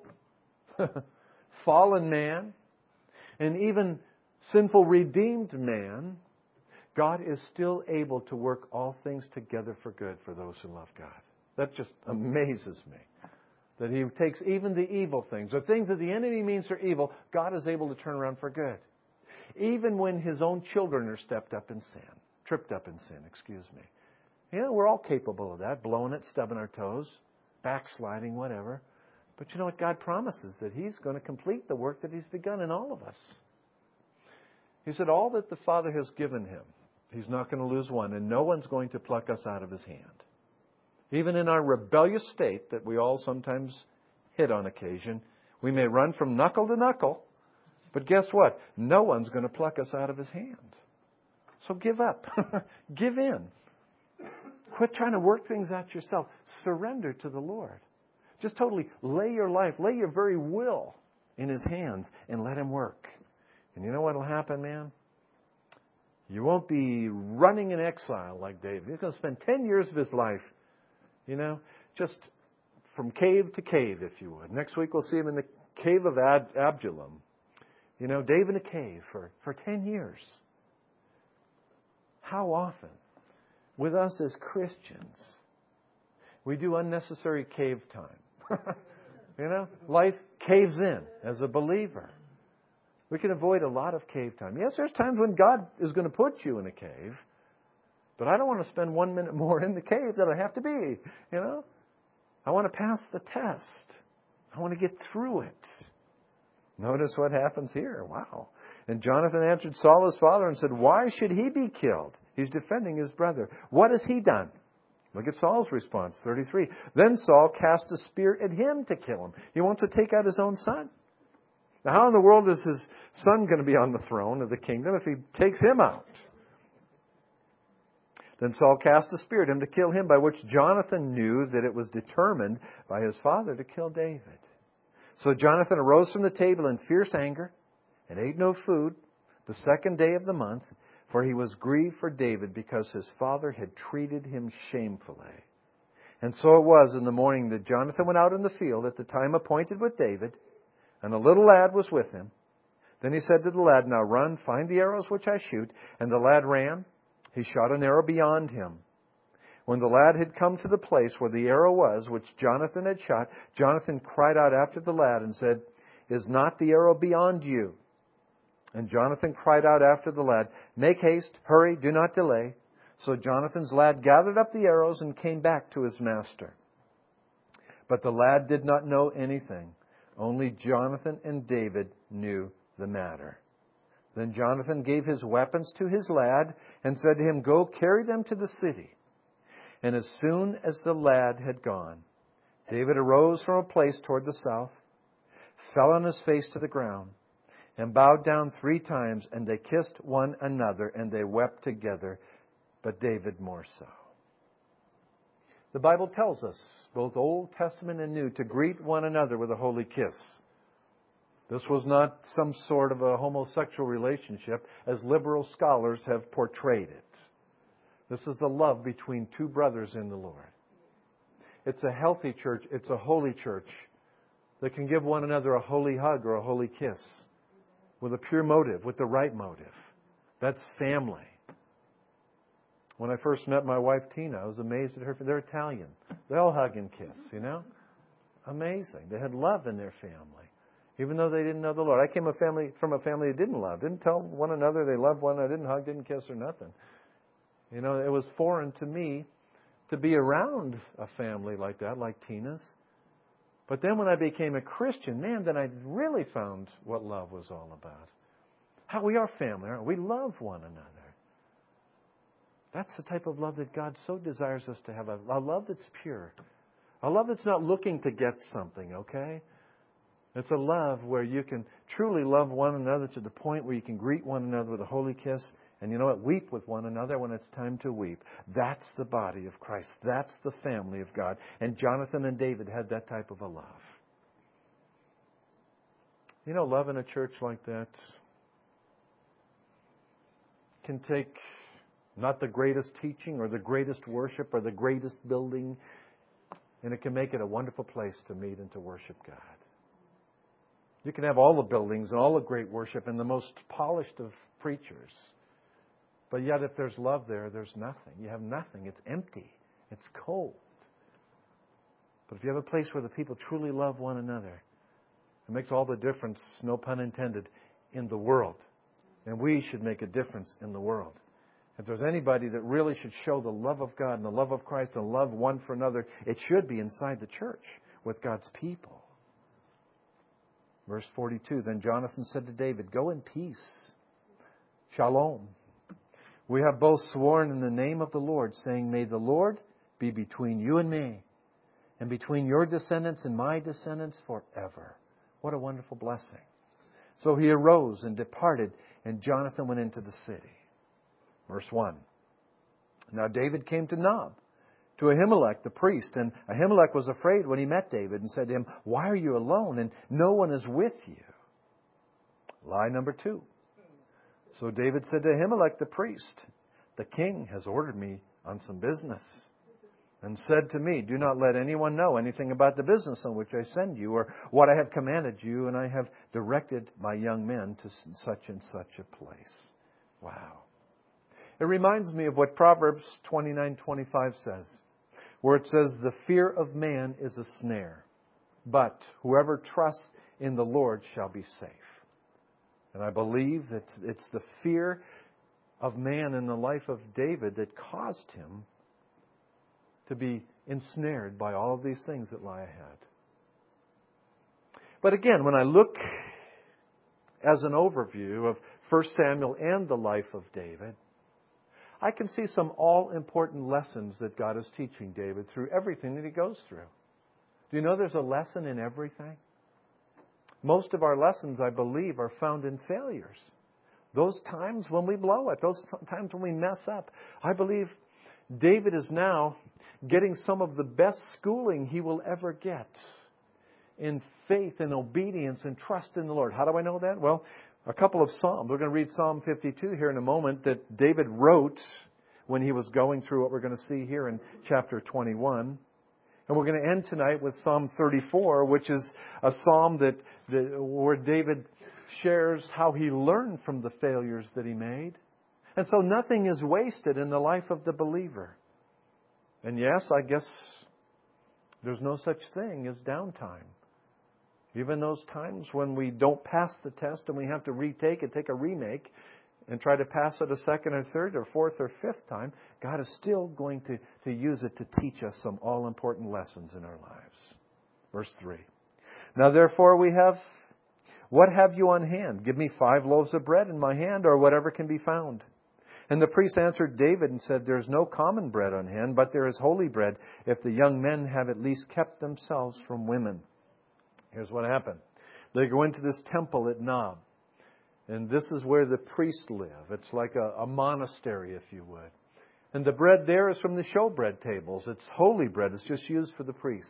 fallen man, and even sinful redeemed man, God is still able to work all things together for good for those who love God. That just amazes me. That He takes even the evil things, the things that the enemy means are evil, God is able to turn around for good. Even when His own children are stepped up in sin, tripped up in sin, excuse me. You know, we're all capable of that, blowing it, stubbing our toes, backsliding, whatever. But you know what? God promises that He's going to complete the work that He's begun in all of us. He said, all that the Father has given Him, He's not going to lose one, and no one's going to pluck us out of His hand. Even in our rebellious state that we all sometimes hit on occasion, we may run from knuckle to knuckle, but guess what? No one's going to pluck us out of His hand. So give up. Give in. Quit trying to work things out yourself. Surrender to the Lord. Just totally lay your life, lay your very will in His hands and let Him work. And you know what will happen, man? You won't be running in exile like David. He's going to spend ten years of his life, you know, just from cave to cave, if you would. Next week we'll see him in the cave of Ad- Adullam. You know, Dave in a cave for, for ten years. How often, with us as Christians, we do unnecessary cave time. You know, life caves in as a believer. We can avoid a lot of cave time. Yes, there's times when God is going to put you in a cave, but I don't want to spend one minute more in the cave than I have to be. You know, I want to pass the test. I want to get through it. Notice what happens here. Wow. And Jonathan answered Saul his father and said, why should he be killed? He's defending his brother. What has he done? Look at Saul's response, thirty-three. Then Saul cast a spear at him to kill him. He wants to take out his own son. Now, how in the world is his son going to be on the throne of the kingdom if he takes him out? Then Saul cast a spear at him to kill him, by which Jonathan knew that it was determined by his father to kill David. So Jonathan arose from the table in fierce anger and ate no food the second day of the month, for he was grieved for David because his father had treated him shamefully. And so it was in the morning that Jonathan went out in the field at the time appointed with David, and a little lad was with him. Then he said to the lad, now run, find the arrows which I shoot. And the lad ran. He shot an arrow beyond him. When the lad had come to the place where the arrow was, which Jonathan had shot, Jonathan cried out after the lad and said, is not the arrow beyond you? And Jonathan cried out after the lad, make haste, hurry, do not delay. So Jonathan's lad gathered up the arrows and came back to his master. But the lad did not know anything. Only Jonathan and David knew the matter. Then Jonathan gave his weapons to his lad and said to him, go carry them to the city. And as soon as the lad had gone, David arose from a place toward the south, fell on his face to the ground, and bowed down three times, and they kissed one another, and they wept together, but David more so. The Bible tells us, both Old Testament and New, to greet one another with a holy kiss. This was not some sort of a homosexual relationship, as liberal scholars have portrayed it. This is the love between two brothers in the Lord. It's a healthy church. It's a holy church that can give one another a holy hug or a holy kiss with a pure motive, with the right motive. That's family. When I first met my wife, Tina, I was amazed at her. They're Italian. They all hug and kiss, you know? Amazing. They had love in their family. even though they didn't know the Lord. I came a family from a family that didn't love, didn't tell one another they loved one another, didn't hug, didn't kiss or nothing. You know, it was foreign to me to be around a family like that, like Tina's. But then when I became a Christian, man, then I really found what love was all about. How we are family, aren't we? We love one another. That's the type of love that God so desires us to have. A, a love that's pure. A love that's not looking to get something, okay? It's a love where you can truly love one another to the point where you can greet one another with a holy kiss. And you know what? Weep with one another when it's time to weep. That's the body of Christ. That's the family of God. And Jonathan and David had that type of a love. You know, love in a church like that can take not the greatest teaching or the greatest worship or the greatest building, and it can make it a wonderful place to meet and to worship God. You can have all the buildings and all the great worship and the most polished of preachers. But yet if there's love there, there's nothing. You have nothing. It's empty. It's cold. But if you have a place where the people truly love one another, it makes all the difference, no pun intended, in the world. And we should make a difference in the world. If there's anybody that really should show the love of God and the love of Christ and love one for another, it should be inside the church with God's people. Verse forty-two, then Jonathan said to David, go in peace. Shalom. We have both sworn in the name of the Lord, saying, may the Lord be between you and me, and between your descendants and my descendants forever. What a wonderful blessing. So he arose and departed, and Jonathan went into the city. Verse one. Now David came to Nob, to Ahimelech the priest, and Ahimelech was afraid when he met David and said to him, why are you alone and no one is with you? Lie number two. So David said to Ahimelech the priest, the king has ordered me on some business, and said to me, do not let anyone know anything about the business on which I send you, or what I have commanded you, and I have directed my young men to such and such a place. Wow. It reminds me of what Proverbs twenty-nine twenty-five says, where it says, the fear of man is a snare, but whoever trusts in the Lord shall be safe. And I believe that it's the fear of man in the life of David that caused him to be ensnared by all of these things that lie ahead. But again, when I look as an overview of First Samuel and the life of David, I can see some all-important lessons that God is teaching David through everything that he goes through. Do you know there's a lesson in everything? Most of our lessons, I believe, are found in failures. Those times when we blow it, those times when we mess up. I believe David is now getting some of the best schooling he will ever get in faith and obedience and trust in the Lord. How do I know that? Well, a couple of Psalms. We're going to read Psalm fifty-two here in a moment that David wrote when he was going through what we're going to see here in chapter twenty-one. And we're going to end tonight with Psalm thirty-four, which is a psalm that, that where David shares how he learned from the failures that he made. And so nothing is wasted in the life of the believer. And yes, I guess there's no such thing as downtime. Even those times when we don't pass the test and we have to retake it, take a remake, and try to pass it a second or third or fourth or fifth time, God is still going to, to use it to teach us some all-important lessons in our lives. Verse three. Now therefore we have, what have you on hand? Give me five loaves of bread in my hand, or whatever can be found. And the priest answered David and said, there is no common bread on hand, but there is holy bread, if the young men have at least kept themselves from women. Here's what happened. They go into this temple at Nob. And this is where the priests live. It's like a, a monastery, if you would. And the bread there is from the showbread tables. It's holy bread. It's just used for the priests.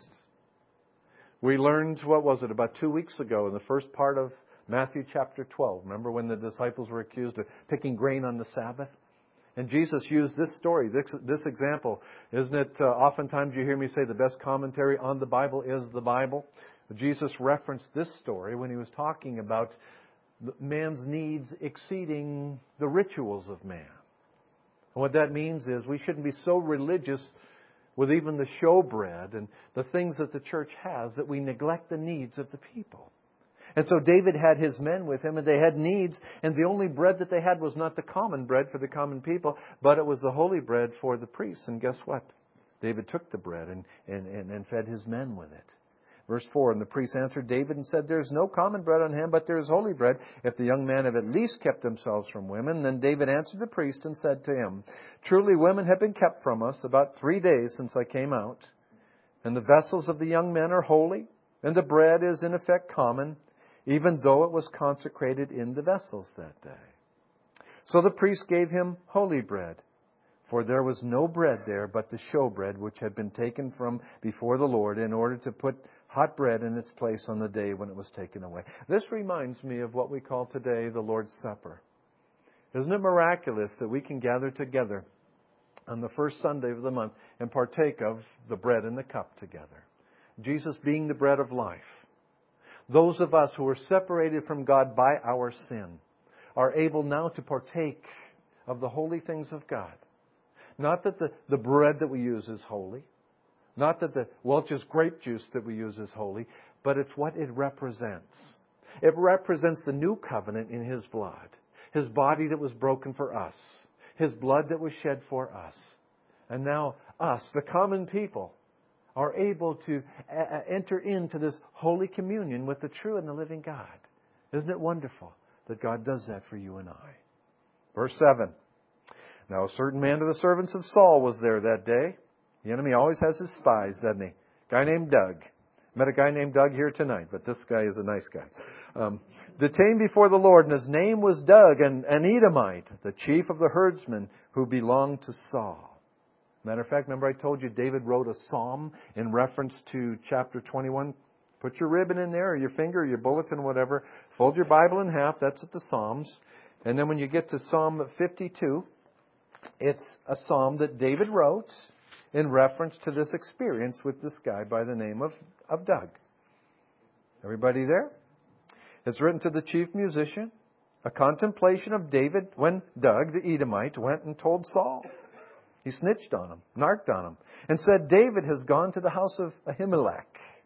We learned, what was it, about two weeks ago in the first part of Matthew chapter twelve. Remember when the disciples were accused of picking grain on the Sabbath? And Jesus used this story, this, this example. Isn't it uh, oftentimes you hear me say the best commentary on the Bible is the Bible? Jesus referenced this story when he was talking about man's needs exceeding the rituals of man. And what that means is we shouldn't be so religious with even the showbread and the things that the church has that we neglect the needs of the people. And so David had his men with him, and they had needs, and the only bread that they had was not the common bread for the common people, but it was the holy bread for the priests. And guess what? David took the bread and, and, and, and fed his men with it. Verse four, and the priest answered David and said, there is no common bread on him, but there is holy bread. If the young men have at least kept themselves from women. Then David answered the priest and said to him, truly women have been kept from us about three days since I came out. And the vessels of the young men are holy, and the bread is in effect common, even though it was consecrated in the vessels that day. So the priest gave him holy bread, for there was no bread there but the showbread which had been taken from before the Lord in order to put hot bread in its place on the day when it was taken away. This reminds me of what we call today the Lord's Supper. Isn't it miraculous that we can gather together on the first Sunday of the month and partake of the bread and the cup together? Jesus being the bread of life. Those of us who are separated from God by our sin are able now to partake of the holy things of God. Not that the, the bread that we use is holy. Not that the Welch's grape juice that we use is holy. But it's what it represents. It represents the new covenant in His blood. His body that was broken for us. His blood that was shed for us. And now us, the common people, are able to uh, enter into this holy communion with the true and the living God. Isn't it wonderful that God does that for you and I? Verse seven. Now a certain man of the servants of Saul was there that day. The enemy always has his spies, doesn't he? Guy named Doug. Met a guy named Doug here tonight, but this guy is a nice guy. Um, detained before the Lord, and his name was Doug, and an Edomite, the chief of the herdsmen, who belonged to Saul. Matter of fact, remember I told you David wrote a psalm in reference to chapter twenty-one. Put your ribbon in there, or your finger, or your bulletin, whatever. Fold your Bible in half. That's at the Psalms. And then when you get to Psalm fifty-two, it's a psalm that David wrote in reference to this experience with this guy by the name of, of Doug. Everybody there? It's written to the chief musician, a contemplation of David when Doug, the Edomite, went and told Saul. He snitched on him, narked on him, and said, David has gone to the house of Ahimelech.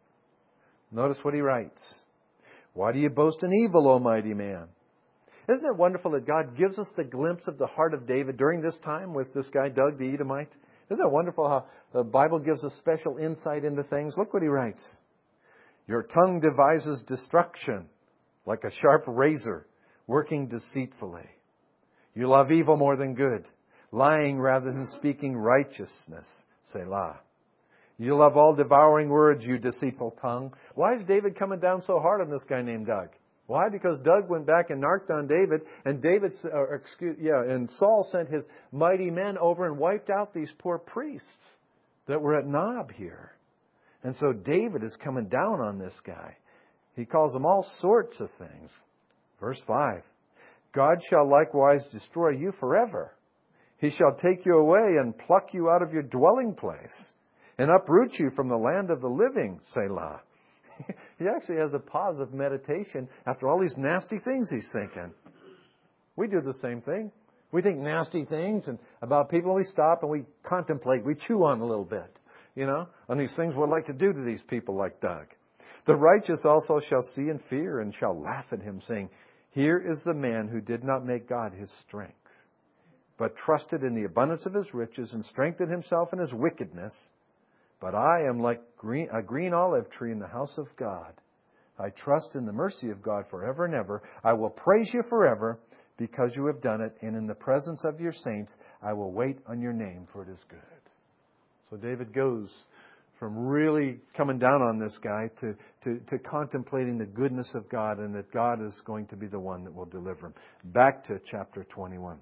Notice what he writes. Why do you boast in evil, O mighty man? Isn't it wonderful that God gives us the glimpse of the heart of David during this time with this guy, Doug the Edomite? Isn't it wonderful how the Bible gives us special insight into things? Look what he writes. Your tongue devises destruction like a sharp razor, working deceitfully. You love evil more than good, lying rather than speaking righteousness. Selah. You love all devouring words, you deceitful tongue. Why is David coming down so hard on this guy named Doug? Why? Because Doug went back and narked on David, and David, or excuse, yeah, and Saul sent his mighty men over and wiped out these poor priests that were at Nob here. And so David is coming down on this guy. He calls him all sorts of things. Verse five. God shall likewise destroy you forever. He shall take you away and pluck you out of your dwelling place and uproot you from the land of the living, Selah. He actually has a pause of meditation after all these nasty things he's thinking. We do the same thing. We think nasty things and about people, and we stop and we contemplate. We chew on a little bit, you know, on these things we'd like to do to these people like Doug. The righteous also shall see and fear and shall laugh at him, saying, here is the man who did not make God his strength, but trusted in the abundance of his riches and strengthened himself in his wickedness. But I am like green, a green olive tree in the house of God. I trust in the mercy of God forever and ever. I will praise you forever because you have done it. And in the presence of your saints, I will wait on your name, for it is good. So David goes from really coming down on this guy to, to, to contemplating the goodness of God and that God is going to be the one that will deliver him. Back to chapter twenty-one.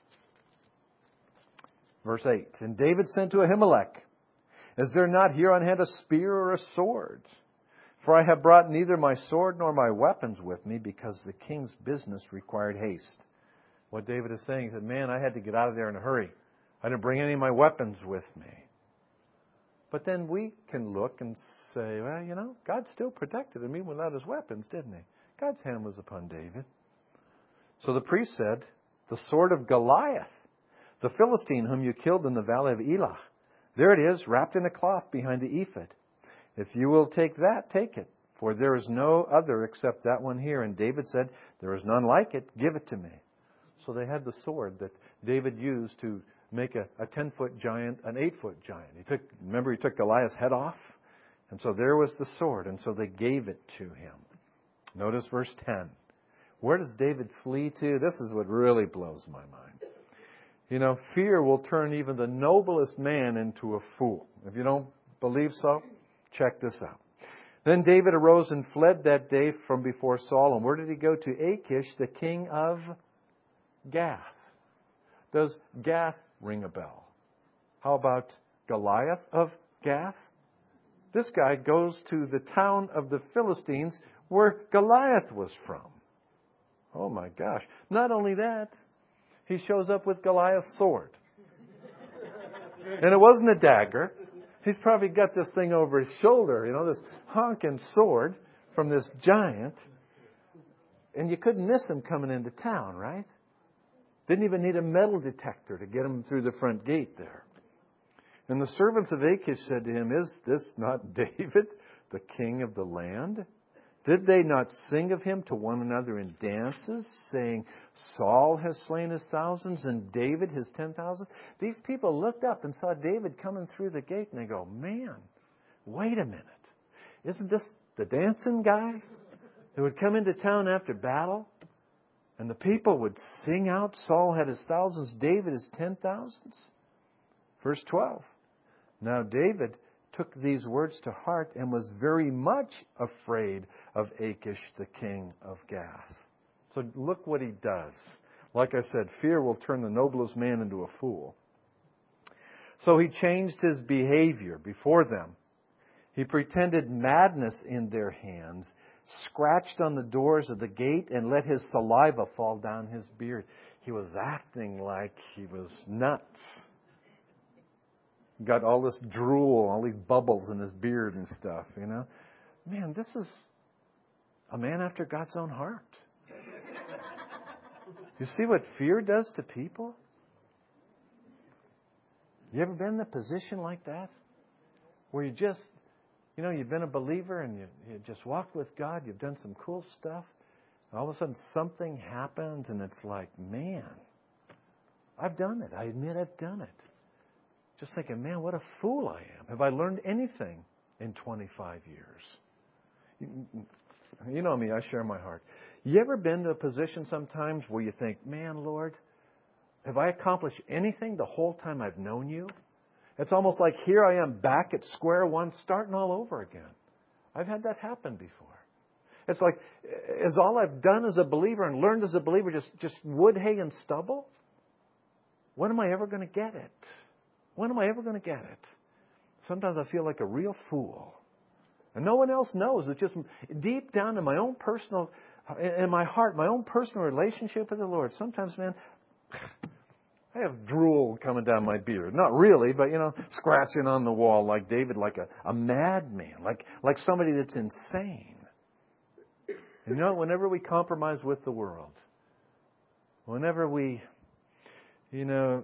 Verse eight. And David sent to Ahimelech, is there not here on hand a spear or a sword? For I have brought neither my sword nor my weapons with me, because the king's business required haste. What David is saying is that, man, I had to get out of there in a hurry. I didn't bring any of my weapons with me. But then we can look and say, well, you know, God still protected him even without his weapons, didn't he? God's hand was upon David. So the priest said, the sword of Goliath, the Philistine whom you killed in the valley of Elah. There it is, wrapped in a cloth behind the ephod. If you will take that, take it. For there is no other except that one here. And David said, there is none like it. Give it to me. So they had the sword that David used to make a, a ten-foot giant an eight-foot giant. He took, remember, he took Goliath's head off? And so there was the sword. And so they gave it to him. Notice verse ten. Where does David flee to? This is what really blows my mind. You know, fear will turn even the noblest man into a fool. If you don't believe so, check this out. Then David arose and fled that day from before Saul. And where did he go? To Achish, the king of Gath. Does Gath ring a bell? How about Goliath of Gath? This guy goes to the town of the Philistines where Goliath was from. Oh my gosh. Not only that, he shows up with Goliath's sword. And it wasn't a dagger. He's probably got this thing over his shoulder, you know, this honking sword from this giant. And you couldn't miss him coming into town, right? Didn't even need a metal detector to get him through the front gate there. And the servants of Achish said to him, is this not David, the king of the land? Did they not sing of him to one another in dances, saying, Saul has slain his thousands and David his ten thousands? These people looked up and saw David coming through the gate and they go, man, wait a minute. Isn't this the dancing guy who would come into town after battle? And the people would sing out, Saul had his thousands, David his ten thousands. Verse twelve. Now David took these words to heart and was very much afraid of Achish, the king of Gath. So look what he does. Like I said, fear will turn the noblest man into a fool. So he changed his behavior before them. He pretended madness in their hands, scratched on the doors of the gate, and let his saliva fall down his beard. He was acting like he was nuts. Got all this drool, all these bubbles in his beard and stuff, you know. Man, this is a man after God's own heart. You see what fear does to people? You ever been in a position like that? Where you just, you know, you've been a believer and you, you just walked with God, you've done some cool stuff, and all of a sudden something happens and it's like, man, I've done it. I admit I've done it. Just thinking, man, what a fool I am. Have I learned anything in twenty-five years? You know me, I share my heart. You ever been to a position sometimes where you think, man, Lord, have I accomplished anything the whole time I've known you? It's almost like here I am back at square one, starting all over again. I've had that happen before. It's like, is all I've done as a believer and learned as a believer just, just wood, hay, and stubble? When am I ever going to get it? When am I ever going to get it? Sometimes I feel like a real fool. And no one else knows. It's just deep down in my own personal, in my heart, my own personal relationship with the Lord. Sometimes, man, I have drool coming down my beard. Not really, but, you know, scratching on the wall like David, like a, a madman, like, like somebody that's insane. And you know, whenever we compromise with the world, whenever we, you know,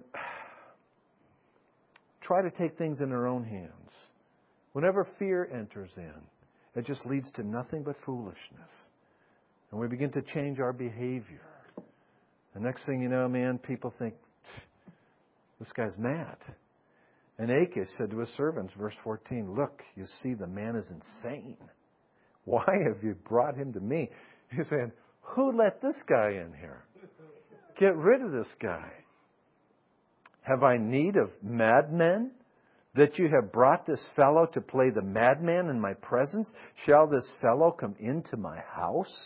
try to take things in our own hands, whenever fear enters in, it just leads to nothing but foolishness. And we begin to change our behavior. The next thing you know, man, people think, this guy's mad. And Achish said to his servants, verse fourteen, look, you see the man is insane. Why have you brought him to me? He's saying, who let this guy in here? Get rid of this guy. Have I need of madmen, that you have brought this fellow to play the madman in my presence? Shall this fellow come into my house?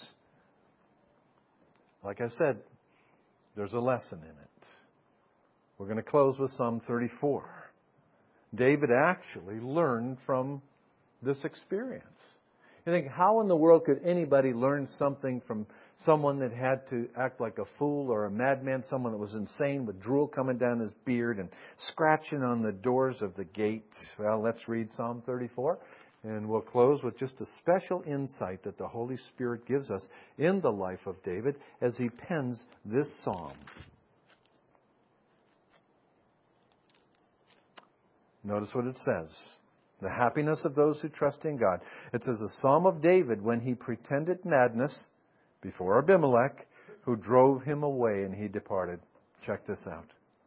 Like I said, there's a lesson in it. We're going to close with Psalm thirty-four. David actually learned from this experience. You think, how in the world could anybody learn something from someone that had to act like a fool or a madman, someone that was insane with drool coming down his beard and scratching on the doors of the gate? Well, let's read Psalm thirty-four, and we'll close with just a special insight that the Holy Spirit gives us in the life of David as he pens this psalm. Notice what it says. the happiness of those who trust in God. It says a Psalm of David when he pretended madness before Abimelech, who drove him away and he departed. Check this out.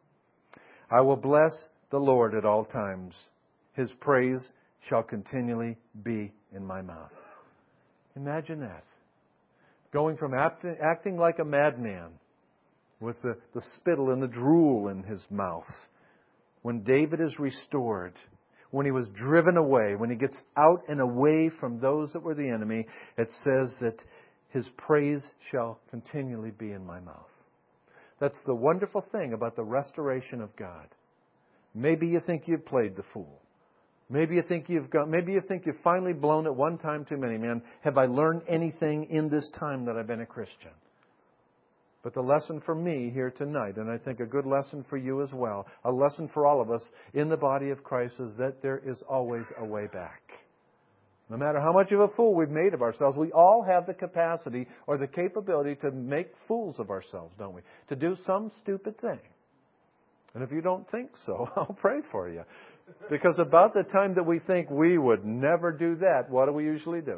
I will bless the Lord at all times. His praise shall continually be in my mouth. Imagine that. Going from act, acting like a madman with the, the spittle and the drool in his mouth. When David is restored, when he was driven away, when he gets out and away from those that were the enemy, it says that his praise shall continually be in my mouth. That's the wonderful thing about the restoration of God. Maybe you think you've played the fool. Maybe you think you've got, maybe you think you've finally blown it one time too many. Man, have I learned anything in this time that I've been a Christian? But the lesson for me here tonight, and I think a good lesson for you as well, a lesson for all of us in the body of Christ, is that there is always a way back. No matter how much of a fool we've made of ourselves, we all have the capacity or the capability to make fools of ourselves, don't we? To do some stupid thing. And if you don't think so, I'll pray for you. Because about the time that we think we would never do that, what do we usually do?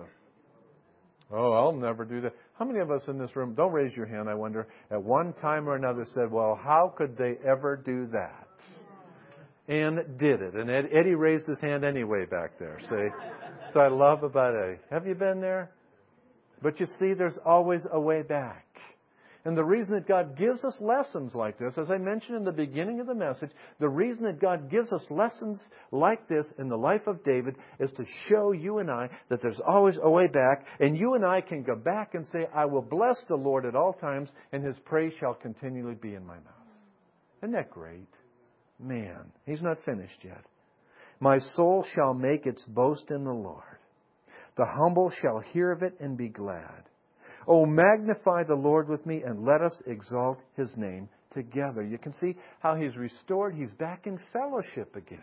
Oh, I'll never do that. How many of us in this room, don't raise your hand, I wonder, at one time or another said, well, how could they ever do that? And did it. And Ed, Eddie raised his hand anyway back there. See? So I love about Eddie. Have you been there? But you see, there's always a way back. And the reason that God gives us lessons like this, as I mentioned in the beginning of the message, the reason that God gives us lessons like this in the life of David is to show you and I that there's always a way back. And you and I can go back and say, I will bless the Lord at all times, and His praise shall continually be in my mouth. Isn't that great? Man, He's not finished yet. My soul shall make its boast in the Lord. The humble shall hear of it and be glad. Oh, magnify the Lord with me and let us exalt His name together. You can see how He's restored. He's back in fellowship again.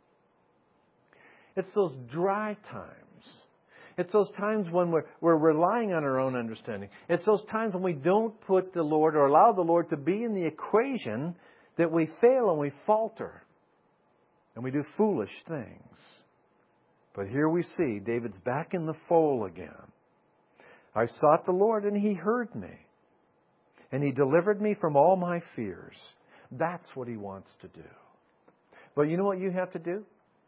It's those dry times. It's those times when we're, we're relying on our own understanding. It's those times when we don't put the Lord or allow the Lord to be in the equation that we fail and we falter. And we do foolish things. But here we see David's back in the fold again. I sought the Lord and He heard me. And He delivered me from all my fears. That's what He wants to do. But you know what you have to do?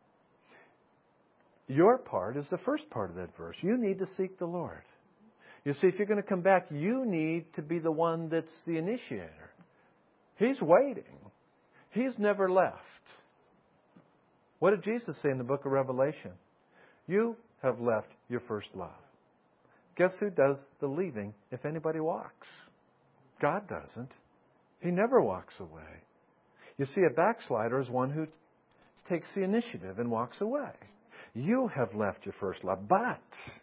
Your part is the first part of that verse. You need to seek the Lord. You see, if you're going to come back, you need to be the one that's the initiator. He's waiting. He's never left. What did Jesus say in the book of Revelation? You have left your first love. Guess who does the leaving if anybody walks? God doesn't. He never walks away. You see, a backslider is one who takes the initiative and walks away. You have left your first love, but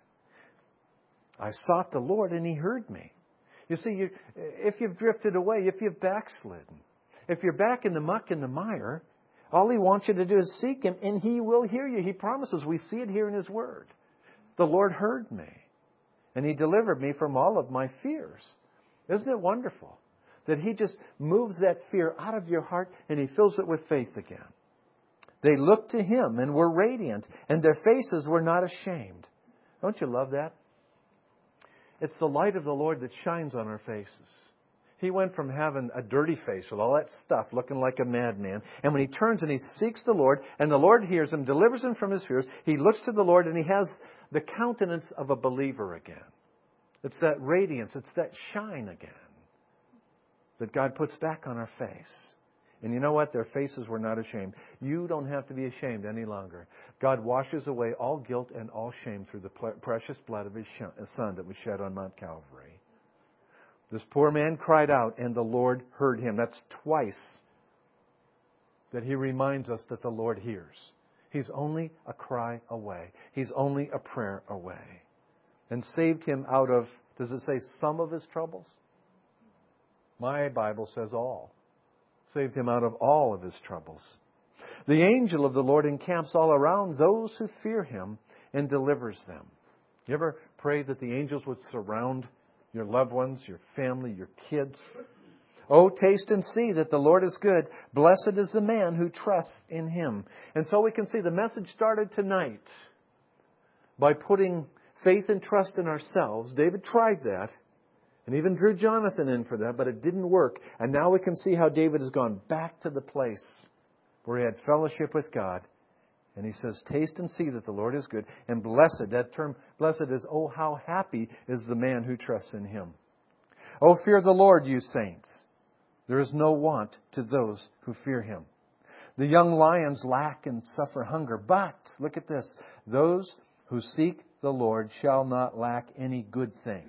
I sought the Lord and He heard me. You see, you, if you've drifted away, if you've backslidden, if you're back in the muck and the mire, all He wants you to do is seek Him and He will hear you. He promises. We see it here in His Word. The Lord heard me. And He delivered me from all of my fears. Isn't it wonderful that He just moves that fear out of your heart and He fills it with faith again? They looked to Him and were radiant, and their faces were not ashamed. Don't you love that? It's the light of the Lord that shines on our faces. He went from having a dirty face with all that stuff, looking like a madman, and when he turns and he seeks the Lord, and the Lord hears him, delivers him from his fears, he looks to the Lord and he has the countenance of a believer again. It's that radiance, it's that shine again that God puts back on our face. And you know what? Their faces were not ashamed. You don't have to be ashamed any longer. God washes away all guilt and all shame through the precious blood of His Son that was shed on Mount Calvary. This poor man cried out, and the Lord heard him. That's twice that He reminds us that the Lord hears. He's only a cry away. He's only a prayer away. And saved him out of, does it say some of his troubles? My Bible says all. Saved him out of all of his troubles. The angel of the Lord encamps all around those who fear Him and delivers them. You ever pray that the angels would surround your loved ones, your family, your kids? Oh, taste and see that the Lord is good. Blessed is the man who trusts in Him. And so we can see the message started tonight by putting faith and trust in ourselves. David tried that and even drew Jonathan in for that, but it didn't work. And now we can see how David has gone back to the place where he had fellowship with God. And he says, taste and see that the Lord is good. And blessed, that term blessed is, oh, how happy is the man who trusts in Him. Oh, fear the Lord, you saints. There is no want to those who fear Him. The young lions lack and suffer hunger. But, look at this, those who seek the Lord shall not lack any good thing.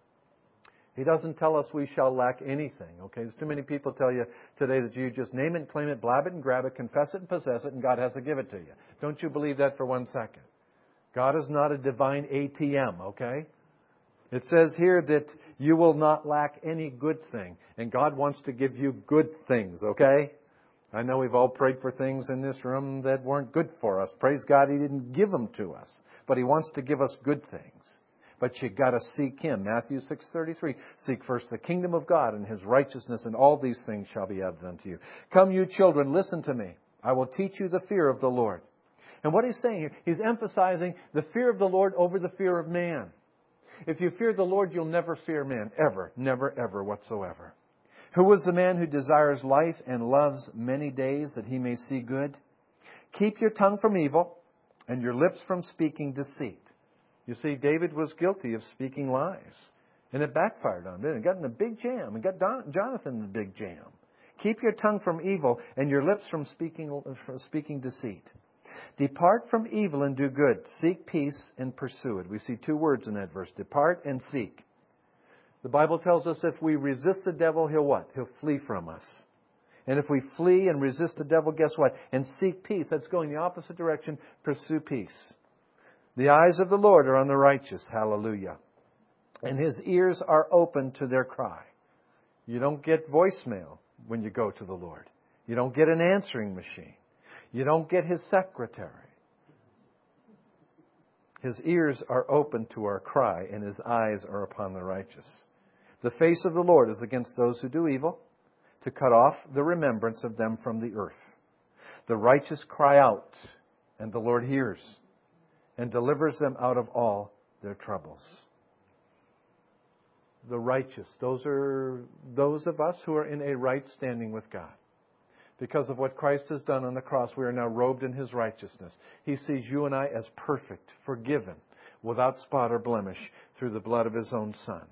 He doesn't tell us we shall lack anything. Okay, there's too many people tell you today that you just name it, claim it, blab it and grab it, confess it and possess it, and God has to give it to you. Don't you believe that for one second. God is not a divine A T M, okay? It says here that you will not lack any good thing. And God wants to give you good things, okay? I know we've all prayed for things in this room that weren't good for us. Praise God, He didn't give them to us. But He wants to give us good things. But you got to seek Him. Matthew six thirty-three. Seek first the kingdom of God and His righteousness, and all these things shall be added unto you. Come, you children, listen to me. I will teach you the fear of the Lord. And what He's saying here, He's emphasizing the fear of the Lord over the fear of man. If you fear the Lord, you'll never fear man. Ever. Never, ever whatsoever. Who is the man who desires life and loves many days that he may see good? Keep your tongue from evil and your lips from speaking deceit. You see, David was guilty of speaking lies. And it backfired on him. He got in a big jam. He got Don, Jonathan in a big jam. Keep your tongue from evil and your lips from speaking, from speaking deceit. Depart from evil and do good. Seek peace and pursue it. We see two words in that verse. Depart and seek. The Bible tells us if we resist the devil, he'll what? He'll flee from us. And if we flee and resist the devil, guess what? And seek peace. That's going the opposite direction. Pursue peace. The eyes of the Lord are on the righteous. Hallelujah. And His ears are open to their cry. You don't get voicemail when you go to the Lord. You don't get an answering machine. You don't get His secretary. His ears are open to our cry, and His eyes are upon the righteous. The face of the Lord is against those who do evil, to cut off the remembrance of them from the earth. The righteous cry out, and the Lord hears, and delivers them out of all their troubles. The righteous, those are those of us who are in a right standing with God. Because of what Christ has done on the cross, we are now robed in His righteousness. He sees you and I as perfect, forgiven, without spot or blemish, through the blood of His own Son.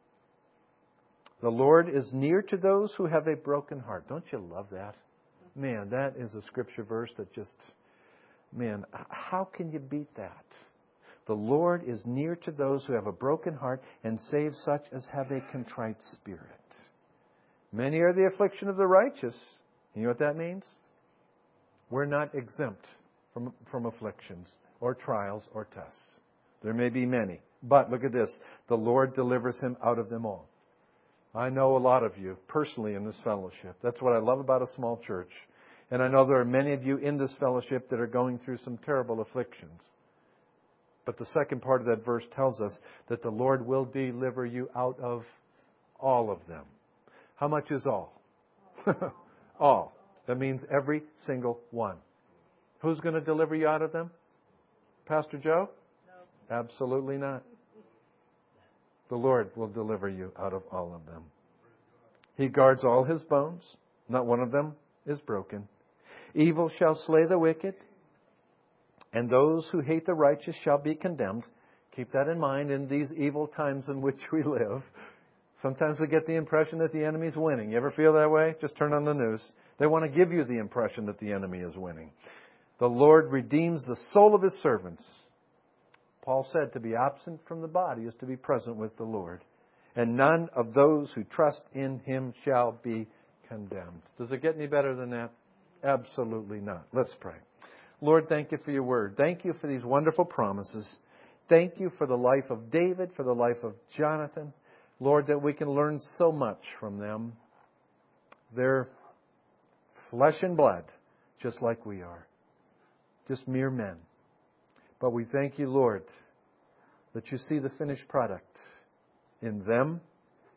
The Lord is near to those who have a broken heart. Don't you love that? Man, that is a scripture verse that just, man, how can you beat that? The Lord is near to those who have a broken heart and saves such as have a contrite spirit. Many are the affliction of the righteous. You know what that means? We're not exempt from, from afflictions or trials or tests. There may be many. But look at this. The Lord delivers him out of them all. I know a lot of you personally in this fellowship. That's what I love about a small church. And I know there are many of you in this fellowship that are going through some terrible afflictions. But the second part of that verse tells us that the Lord will deliver you out of all of them. How much is all? All. That means every single one. Who's going to deliver you out of them? Pastor Joe? No. Absolutely not. The Lord will deliver you out of all of them. He guards all His bones. Not one of them is broken. Evil shall slay the wicked, and those who hate the righteous shall be condemned. Keep that in mind in these evil times in which we live. Sometimes we get the impression that the enemy's winning. You ever feel that way? Just turn on the news. They want to give you the impression that the enemy is winning. The Lord redeems the soul of His servants. Paul said to be absent from the body is to be present with the Lord. And none of those who trust in Him shall be condemned. Does it get any better than that? Absolutely not. Let's pray. Lord, thank You for Your word. Thank You for these wonderful promises. Thank You for the life of David, for the life of Jonathan. Lord, that we can learn so much from them. They're flesh and blood, just like we are. Just mere men. But we thank You, Lord, that You see the finished product in them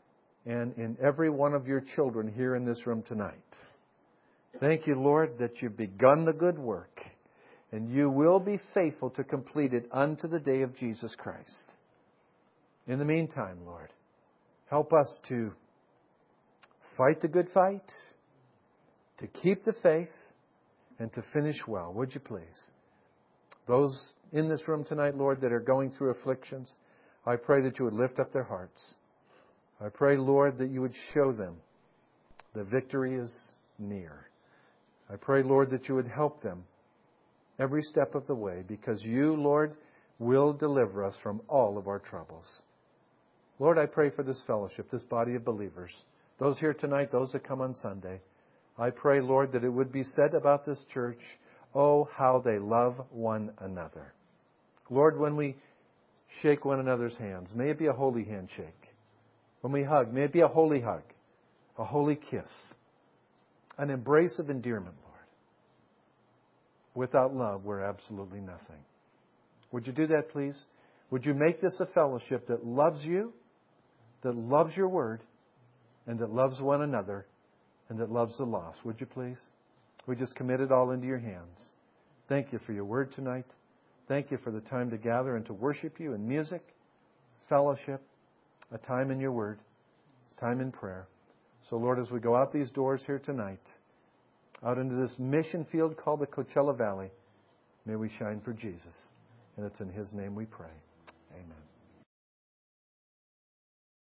and in every one of your children here in this room tonight. Thank you, Lord, that you've begun the good work, and you will be faithful to complete it unto the day of Jesus Christ. In the meantime, Lord, help us to fight the good fight, to keep the faith, and to finish well. Would you please? Those in this room tonight, Lord, that are going through afflictions, I pray that you would lift up their hearts. I pray, Lord, that you would show them the victory is near. I pray, Lord, that you would help them every step of the way, because you, Lord, will deliver us from all of our troubles. Lord, I pray for this fellowship, this body of believers, those here tonight, those that come on Sunday. I pray, Lord, that it would be said about this church, oh, how they love one another. Lord, when we shake one another's hands, may it be a holy handshake. When we hug, may it be a holy hug, a holy kiss, an embrace of endearment, Lord. Without love, we're absolutely nothing. Would you do that, please? Would you make this a fellowship that loves you, that loves your word, and that loves one another, and that loves the lost? Would you please? We just commit it all into your hands. Thank you for your word tonight. Thank you for the time to gather and to worship you in music, fellowship, a time in your word, time in prayer. So, Lord, as we go out these doors here tonight, out into this mission field called the Coachella Valley, may we shine for Jesus. And it's in His name we pray.